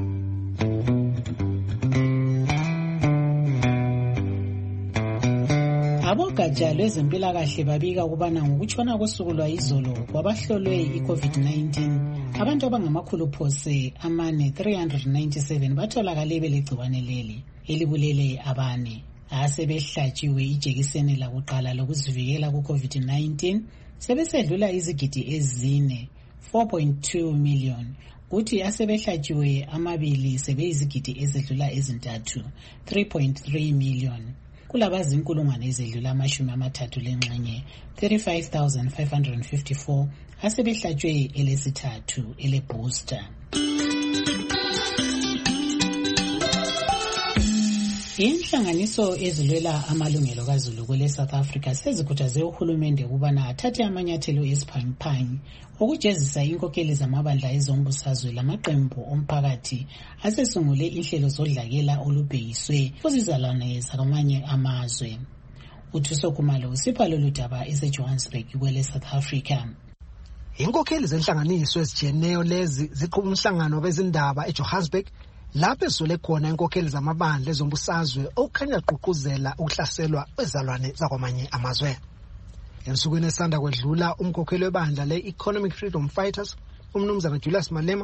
Abogatsha lwezempilakahle babika ukubana ngokutshona kosuku lwayizolo kwabahlolwe i-COVID-19 abantu abangamakhulu phose amane 397 batholakale belegciwane leli elibulele abane asebehlatshiwe ijekiseni lakuqala lokuzivikela ku-COVID-19 sebesedlula izigidi ezine 4.2 million kuthi asebehlatshiwe amabili sebeyizigidi ezedlula ezintathu 3.3 million kulabazinkulungwane ezedlula amashumi amathathu lengxenye 35,554 asebehlatshwe elesithathu ele-booster. Inhlanganiso ezilwela amalungelo kaZulu kwele South Africa sezikhuthaze uhulumende ukubana athathe amanyathelo esiphangiphangi ukujezisa inkokheli zamabandla ezombusazwe lamaqembu omphakathi asesungule inhlelo zodlakela olubhekiswe kuzizalwane zakwamanye amazwe. Uthuso Khumalo usipha lolu daba eseJohannesburg kwele South Africa. Inkokheli zenhlanganiso ezijiyeneyo lezi ziqhuba umhlangano wezindaba eJohannesburg lapho esole khona inkokheli zamabandla ezombusazwe okukhanya ququzela ukuhlaselwa kwezalwane zakwamanye amazwe. Ensukwini esanda kwedlula umkhokheli webandla le-Economic Freedom Fighters umnumzana Julius Malema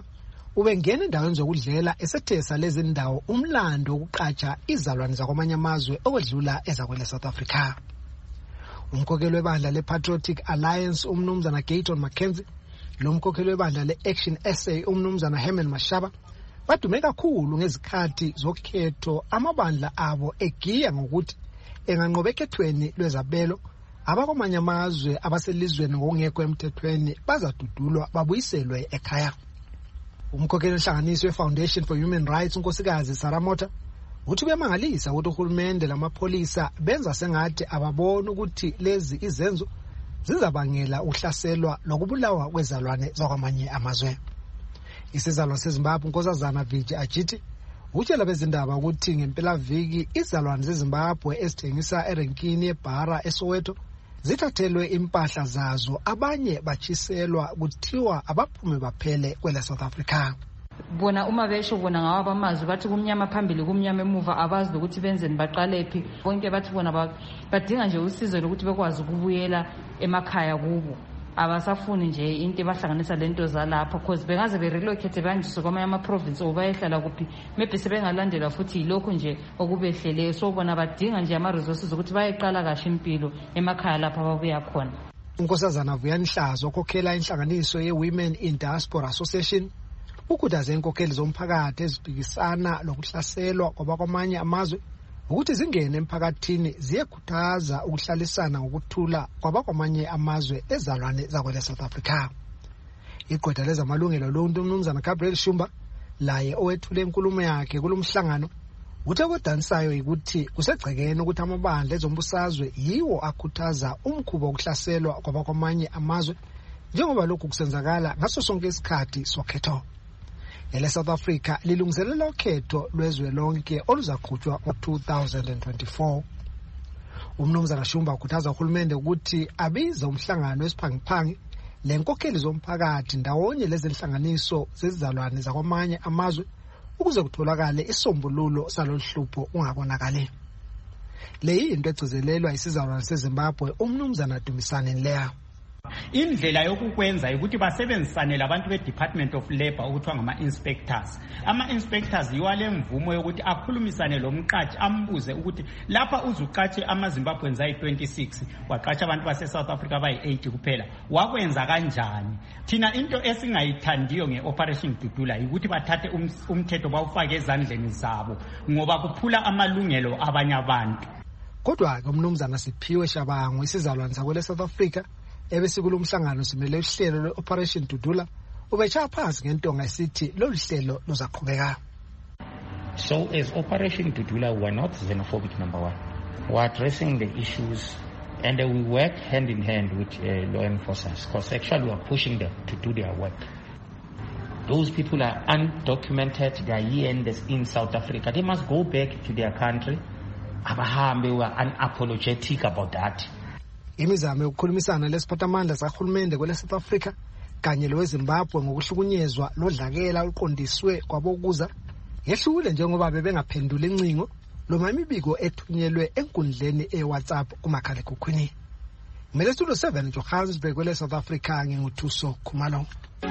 ubengena endaweni zokudlela esethesa lezi ndawo umlando wokuqatsha izalwane zakwamanye amazwe okwedlula ezakwele South Africa. Umkhokheli webandla le-Patriotic Alliance umnumzana Gayton Mackenzie lomkhokheli webandla le-Action SA umnumzana Herman Mashaba badume kakhulu ngezikhathi zokhetho amabandla abo egiya ngokuthi enganqoba ekhethweni lwezabelo abakwamanye amazwe abaselizweni ngokungekho emthethweni bazadudulwa babuyiselwe ekhaya. Umkhokheli wenhlanganiso we-Foundation for Human Rights unkosikazi Sarah Mota uthi kuyamangalisa ukuthi uhulumende lamapholisa benza sengathi ababona ukuthi lezi izenzo zizabangela uhlaselwa lokubulawa kwezalwane zakwamanye amazwe. Isizalwane seZimbabwe unkosazana Vijay Ajiti utshela bezindaba ukuthi ngempela viki izalwane zeZimbabwe ezithengisa erenkini yeBhara eSoweto zithathelwe impahla zazo abanye bachiselwa kuthiwa abaphume baphele kwele South Africa. Bona uma besho bona ngawa bamazwi bathi kumnyama phambili kumnyama emuva abazi ukuthi benzeni baqalephi bonke bathi bona badinga nje usizo lokuthi bekwazi ukubuyela emakhaya kubo. Abasafuni nje into bahlanganisa lento zalapha because bengaze berelocate banjiswe kwamanye ama-province obayehlala kuphi maybe sebengalandelwa futhi yilokhu nje okubehleleyo so bona badinga nje ama-resources ukuthi bayeqala kahle impilo emakhaya lapha ababuya khona. Unkosazana Vuyani Hlazo okhokhela inhlanganiso ye-Women in Diaspora Association ukhuthaze inkokheli zomphakathi ezibhekisana lokuhlaselwa kwabakwamanye amazwe ukuthi zingene emphakathini ziyekhuthaza ukuhlalisana ngokuthula kwabakwamanye amazwe ezalwane zakwele South Africa. Igqwetha lezamalungelo oluntu umnumzana Gabriel Shumba laye owethule inkulumo yakhe kulomhlangano uthe kodanisayo ukuthi kusegcekeni ukuthi amabandla ezombusazwe yiwo akhuthaza umkhuba wokuhlaselwa kwabakwamanye amazwe njengoba lokhu kusenzakala ngaso sonke isikhathi sokhetho. Ele South Africa lilungiselela ukhetho lwezwe lonke oluzaqhutshwa ngo-2024. Umnumzana Shumba ukhuthaza uhulumende ukuthi abize umhlangano wesiphangiphangi lenkokheli zomphakathi ndawonye lezi nhlanganiso zezizalwane zakwamanye amazwe ukuze kutholakale isombululo saloluhlupho ungabonakali. Leyi into egcizelelwa isizalwane seZimbabwe umnumzana Dumisani Nleya. Indlela yokukwenza ukuthi basebenzisane labantu be-Department of Labour okuthiwa ngama-inspectors. Ama-inspectors yiwa le mvumo yokuthi akhulumisane lomqatshi ambuze ukuthi lapha uzuqatshe amaZimbabweans ayi-26 waqatsha abantu base-South Africa bayi-8 kuphela wakwenza kanjani. Thina into esingayithandiyo nge-Operation Dudula yikuthi bathathe umthetho bawufake ezandleni zabo ngoba kuphula amalungelo abanye abantu. Kodwa-ke umnumzana Siphiwe Shabangu isizalwane sakwele South Africa ebesikulo umhlangano simele uhlelo lwe-Operation Dudula ubetshaya phansi ngentonga esithi lolu hlelo luzaqhubeka. So as Operation Dudula, we are not xenophobic, number one. We are addressing the issues and we work hand in hand with law enforcers because actually we are pushing them to do their work. Those people are undocumented, they are here in South Africa. They must go back to their country. Abahambe were unapologetic about that. Imizamo yokukhulumisana lesiphathamandla sahulumende kwele South Africa kanye loweZimbabwe ngokuhlukunyezwa lodlakela uqondiswe kwabokuza yehlule njengoba bebengaphendula incingo loma imibiko ethunyelwe enkundleni eWhatsApp kumakhalekhukhwini. Mele studio 7 Johannesburg kwele South Africa nginguthuso Khumalo.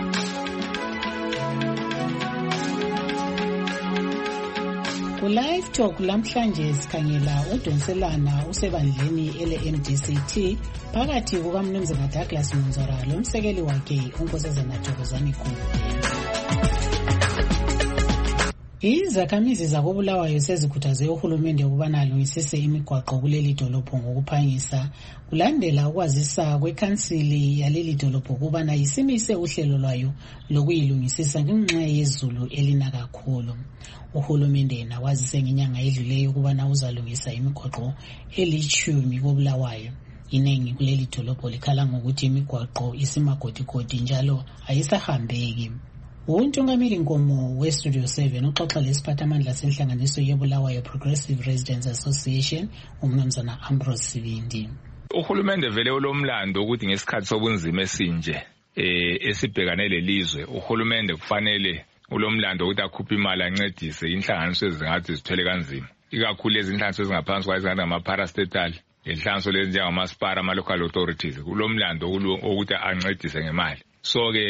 Ku-Live Talk lamhlanje sikhangela udonselana usebandleni ele-MDCT phakathi kukamnumzana Douglas Munzora lomsekeli wakhe unkosazana Thokozani Khumalo. Izakhamizi zakobulawayo sezikhuthaze uhulumende ukubana alungisise imigwaqo kuleli dolobho ngokuphangisa kulandela ukwazisa kwekhansili yaleli dolobho ukubana isimise uhlelo lwayo lokuyilungisisa ngenxa yezulu elina kakhulu. Uhulumende yena wazise ngenyanga edluleyo ukubana uzalungisa imigwaqo eli-10 kobulawayo. Inengi kuleli dolobho likhala ngokuthi imigwaqo isimagodigodi njalo ayisahambeki. Untungameli Nkomo we-Studio 7 uxoxa lesiphathamandla senhlanganiso yebulawayo Progressive Residents Association umnumzana Ambrose Sibindi. Uhulumende vele ulomlando ukuthi ngesikhathi sobunzima esinje esibhekane lelizwe uhulumende kufanele ulomlando ukuthi akhuphe imali ancedise inhlanganiso ezingathi zithwele kanzima ikakhulu ezinhlanganiso ezingaphansi kwazingathi ngama-parastatal inhlanganiso lezi njengamaspara ama-local authorities kulomlando ukuthi ancedise ngemali. So ke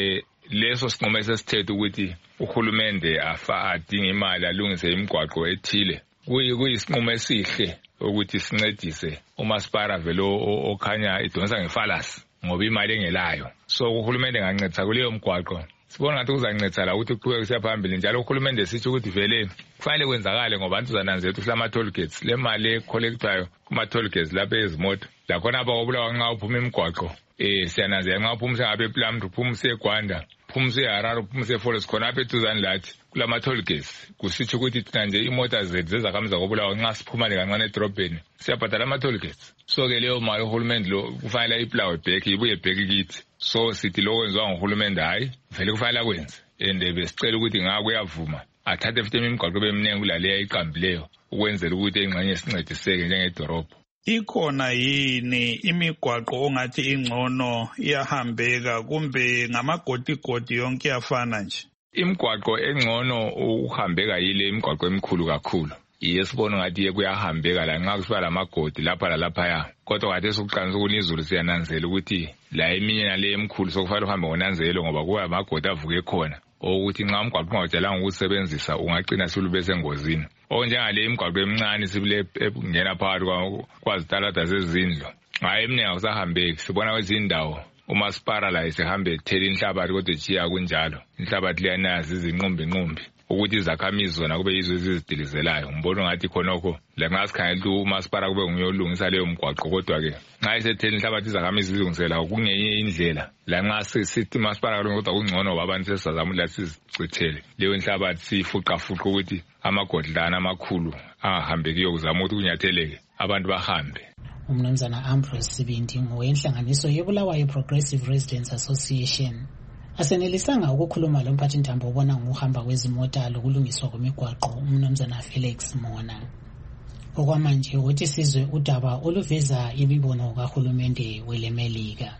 leso sinqumo esesithethe ukuthi uhulumende adinge imali alungise imigwaqo ethile kuyisinqumo esihle ukuthi sincedise umasipala vele okhanya idonsa ngefalasi ngoba imali engelayo. So uhulumende engancedisa kuleyo mgwaqo sibona ngathi kuzancedisa la ukuthi kuqhubeke kusiya phambili. Njalo uhulumende sithi ukuthi vele kufanele kwenzakale ngoba abantu uzananzela ukuthi kulama toll gates le mali ecollectwayo kuma toll gates lapha ezimoto lakhona abakubulawa nxa uphuma imigwaqo siyananzela nxa uphuma sengabe ePlumd uphuma eGwanda uphuma eHarare uphuma eForest khona apha eduzane lathi kulama toll gates kusitsho ukuthi thina nje imota zethu zezakhamizi zakobulawa nxa siphuma kancane edrobheni siyabhadala ama toll gates. So ke leyo mali uhulumende lo kufanele iplawe back ibuye back kithi. So sithi lo kwenziwa nguhulumende hayi vele kufanele akwenze and besicela ukuthi ngakuyavuma athathe futhi imigwaqo bemningi kulaleya iqambileyo ukwenzela ukuthi engxenye sincediseke njengedorobha. Ikhona yini imigwaqo ongathi ingcono iyahambeka kumbe ngamagodigodi yonke yafana nje? Imigwaqo engcono uhambeka yile imigwaqo emikhulu kakhulu yesibona ngathi kuyahambeka la nxa kusiba lamagodi lapha lalaphaya. Kodwa kade sokuqanisa kunizulu siyananzela ukuthi la eminye nale emkhulu sokufanele uhambe ngonanzelo ngoba kuba amagodi avuke khona ukuthi nxa umgwaqo ungatshelanga ukusebenzisa ungaqina silube sengozini. Njengale imigwaqo emincane sibule ngena phakathi kwazitalada zezindlu hayi emningi akusahambeki. Sibona kwezinye indawo umasipala la esehambe ethela inhlabathi kodwa ejiya kunjalo inhlabathi liyanazi izinqumbi ukuthi izakhamizi zona kube yizo ezizidilizelayo. Ngibona ngathi khonokho la nxa sikhangela ukuthi umasipala kube nguyolungisa leyo mgwaqo kodwa ke nxa isethela inhlabathi izakhamizi izilungisela kungenye indlela la nxa sithi umasipala kodwa kungcono abantu sesizazama ukuthi sizichithele leyo inhlabathi siyifuqa ukuthi amagodlana amakhulu angahambekiyo kuzama ukuthi kunyatheleke abantu bahambe. Umnumzana Ambrose Sibindi ngowenhlanganiso yebulawayo Progressive Residents Association. Asenelisanga ukukhuluma lomphathintambo obona ngokuhamba kwezimota lokulungiswa kwemigwaqo umnumzana Felix Mona. Okwamanje uthi sizwe udaba oluveza imibono kahulumende welemelika.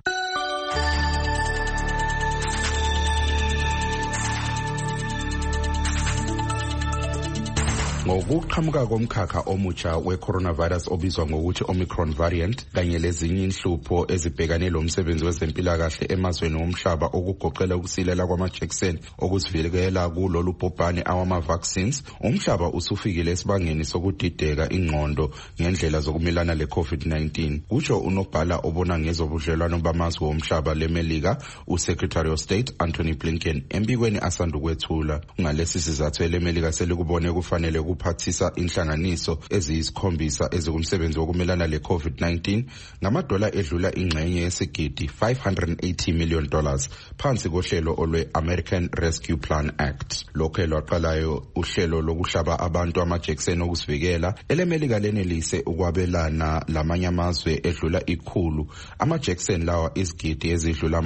Ngokuqhamuka komkhakha omutsha we-coronavirus obizwa ngokuthi Omicron variant kanye lezinye inhlupho ezibhekane lomsebenzi wezempilakahle emazweni womhlaba okugoqela ukusilela kwamajekiseni okuzivikela kulolu bhubhane awama-vaccines, umhlaba usufikile esibangeni sokudideka ingqondo ngendlela zokumelana le-COVID-19. Kutsho unobhala obona ngezobudlelwano bamazwe womhlaba lemelika uSecretary of State Anthony Blinken embikweni asandukwethula. Ngalesi sizathu elemelika selikubone kufanele kuphathisa inhlanganiso eziyisikhombisa ezikumsebenzi wokumelana le-COVID-19 ngamadola edlula ingxenye yesigidi $580 million phansi kohlelo olwe-American Rescue Plan Act. Lokho elwaqalayo uhlelo lokuhlaba abantu amajekiseni okuzivikela elemelika lenelise ukwabelana lamanye amazwe edlula 100 amajekiseni lawa izigidi ezidlula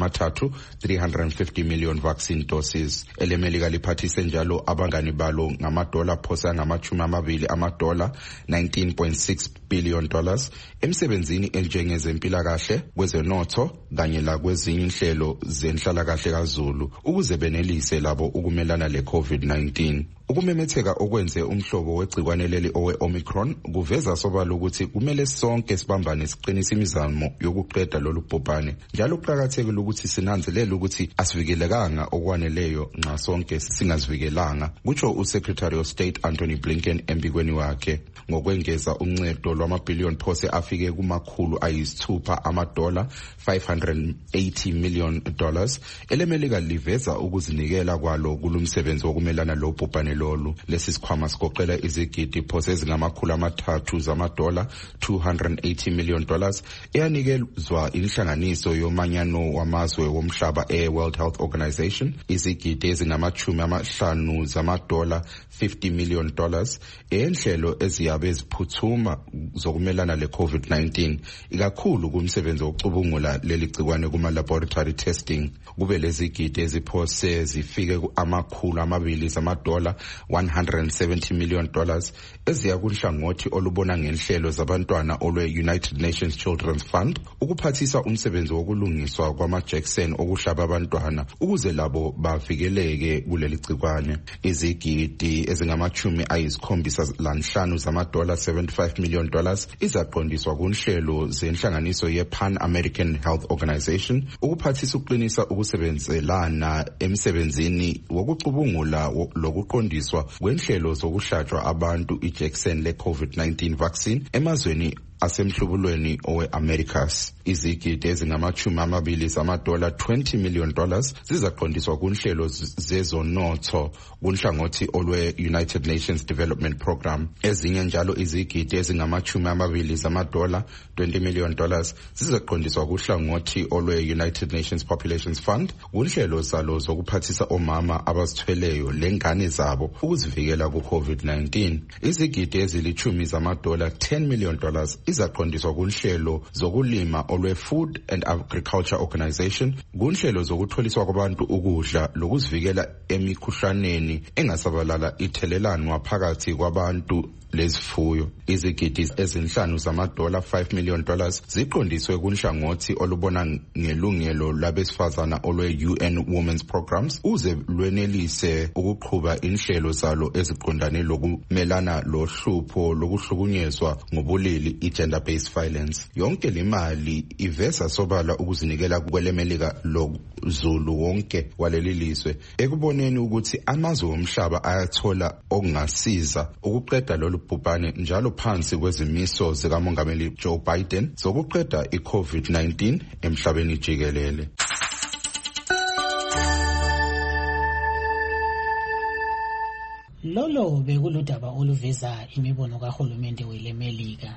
350 million vaccine doses. Elemelika liphathise njalo abangani balo ngamadola phosa ngama-20 amadola $19.6 billion emsebenzini enjengezempilakahle, kwezenotho kanye lakwezinye inhlelo zenhlalakahle kaZulu ukuze benelise labo ukumelana le-COVID-19. Ukumemetheka okwenze umhlobo wegcikwane leli owe-Omicron kuveza sobala ukuthi kumele sonke sibambane siqinise imizamo yokuqeda lolu bhubhane. Njalo kuqakathekile ukuthi sinanzelele ukuthi asivikelekanga okwaneleyo nxa sonke singazivikelanga, kutsho uSecretary of State Anthony Blinken embikweni wakhe. Ngokwengeza uncedo lwamabhiliyoni phose afike $600 amadola $580 million elemelika liveza ukuzinikela kwalo kulumsebenzi wokumelana lo bhubhane lolu. Lesi sikhwama sigoqela izigidi phose ezingama-300 zamadola $280 million eyanikezwa inhlanganiso yomanyano wamazwe womhlaba e-World Health Organization, izigidi ezingama-50 zamadola $50 million enhlelo eziyabe ziphuthuma zokumelana le-COVID-19 ikakhulu kumsebenzi wokucubungula leli gciwane kuma-laboratory testing. Kube lezigidi eziphose zifike $200 zamadola $170 million eziya kunhlangothi olubona ngenhlelo zabantwana olwe-United Nations Children's Fund ukuphathisa umsebenzi wokulungiswa kwamajekiseni okuhlaba abantwana ukuze labo bavikeleke kuleli gciwane. Izigidi ezingama-75 zamadola $75 million izaqondiswa kunhlelo zenhlanganiso ye-Pan American Health Organization ukuphathisa ukuqinisa ukusebenzelana emsebenzini wokucubungula lokuqondiswa kwenhlelo zokuhlatshwa abantu ijekiseni le-COVID-19 vaccine emazweni asemhlubulweni owe-Americas. Izigidi ezingama-20 zamadola $20 million zizaqondiswa kunhlelo zezonotho kunhlangothi olwe-United Nations Development Program. Ezinye njalo izigidi ezingama-20 zamadola $20 million zizaqondiswa kuhlangothi olwe-United Nations Populations Fund kunhlelo zalo zokuphathisa omama abazithweleyo lengane zabo ukuzivikela ku-COVID-19. Izigidi ezili-10 zamadola $10 million izaqondiswa kunhlelo zokulima olwe-Food and Agriculture Organization kunhlelo zokutholiswa kwabantu ukudla lokuzivikela emikhuhlaneni engasabalala ithelelanwa phakathi kwabantu lezifuyo. Izigidi ezinhlanu zamadola $5 million ziqondiswe kunhlangothi olubona ngelungelo labesifazana olwe-UN Women's Programs uze lwenelise ukuqhuba inhlelo zalo eziqondane lokumelana lohlupho lokuhlukunyezwa ngobulili i-gender-based violence. Yonke limali iveza sobala ukuzinikela kwelemelika lozulu wonke waleli lizwe ekuboneni ukuthi amazwe omhlaba ayathola okungasiza ukuqeda lolu bhubhane njalo phansi kwezimiso zikamongameli Joe Biden zokuqeda i-COVID-19 emhlabeni jikelele. Lolo bekuludaba oluveza imibono kahulumende welemelika.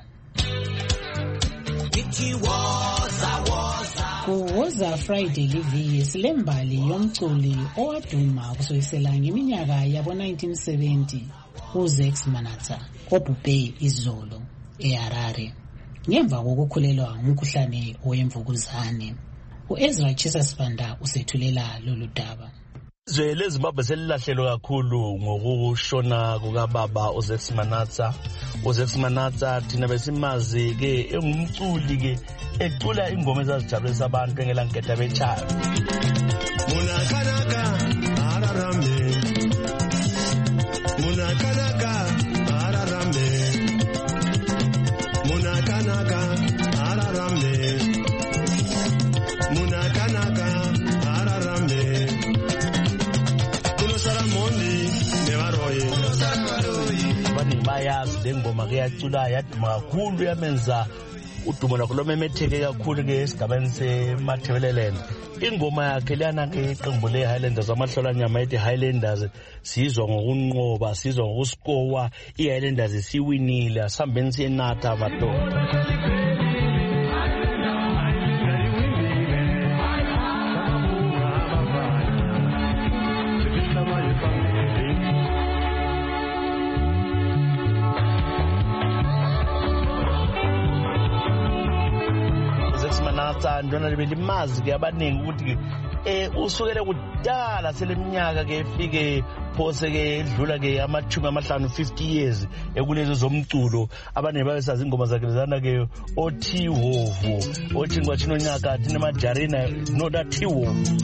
Kuwoza Friday liviki silembali yomculi owaduma kusoyisela ngeminyaka yabo 1970 uZex Manatsa obhubhe izolo eHarare ngemva kokukhulelwa ngumkhuhlane wemvukuzane. uEzra Chisa Sibanda usethulela lolu daba. Izwe leZimbabwe selilahlelo kakhulu ngokushona kukababa uZex Manatsa. uZex Manatsa thina besimazi ke engumculi ke ecula ingoma ezazijabulisa abantu engelanketha bechayo. Munakanaka ararame Munakanaka ararame Munakanaka ararame Munakanaka ararame Kunosaramondi nevaroye Bani bayazi lengoma ke yacula yaduma kakhulu yamenza udumo lakho lomemetheke kakhulu ke esigabeni seMathebeleland. Ingoma yakhe lana ke iqembu leHighlanders amahlolanyama ethi Highlanders sizwa ngokunqoba sizwa ngokusikowa iHighlanders siwinile asambeni siyenatha amadoda. Ndona libelimazi ke abaningi ukuthi usukele kudala seleminyaka ke efike phose ke edlula ke ama-50 years ekulezo zomculo abane babesazi ingoma zakhe lezana ke othi hovu othi ngwachino nyaka thina majarina no that hovu.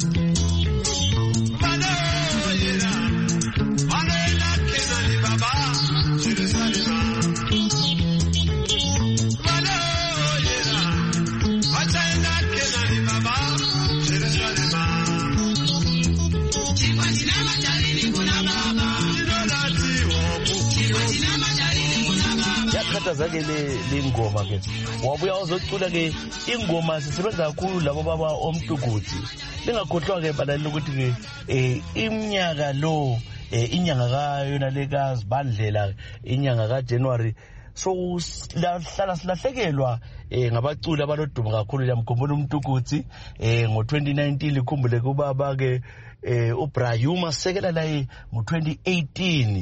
Zake lengoma ke wabuya uzocula ke ingoma sisebenza kakhulu labo baba omtukuthi lingakhohlwa ke balali ukuthi ke iminyaka lo inyanga kayona lekaZibandlela inyanga kaJanuary so hlala silahlekelwa ngabaculi abaloduma kakhulu yamkhumbula umtukuthi ngo2019 likhumbule kubaba ke uBrayuma sekela la ngo2018.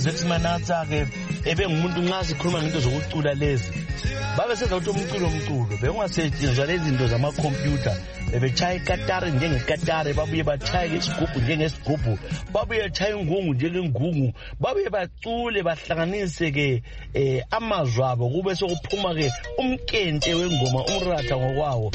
uZex Manatsa-ke ebengumuntu nxa sikhuluma ngento zokucula lezi babesenza ukuthi umculo bekungasetshenziswa lezi zinto zamakhompyutha bebetshaya ikatari njengekatari babuye batshaya isigubhu njengesigubhu babuye batshaya ingungu njengengungu babuye bacule bahlanganise-ke amazwi abo kube sokuphuma-ke umkente wengoma umratha ngokwawo.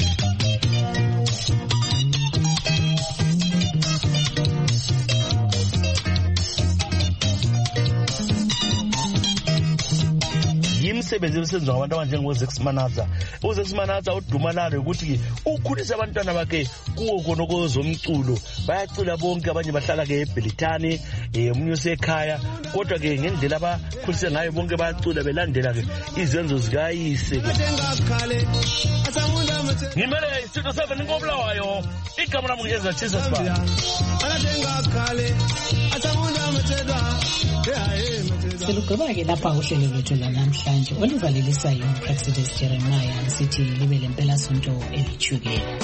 Imisebenzi esenziwa ngabantu abanjengoZex Manatsa. uZex Manatsa uduma lalo ukuthi ukhulisa abantwana bakhe kuwo khonoko zomculo bayacula bonke abanye bahlala-ke eBelitani omunye usekhaya kodwa-ke ngendlela abakhulise ngayo bonke bayacula belandela-ke izenzo zikayise-ke. Ngimele iStudio 7 inkobulawayo igama lami ngezathisa sibani. Selugqiba-ke lapha uhlelo lwethu lwanamhlanje oluvalelisayo uPraxidis Jeremiah sithi libe lempelasonto elithukela.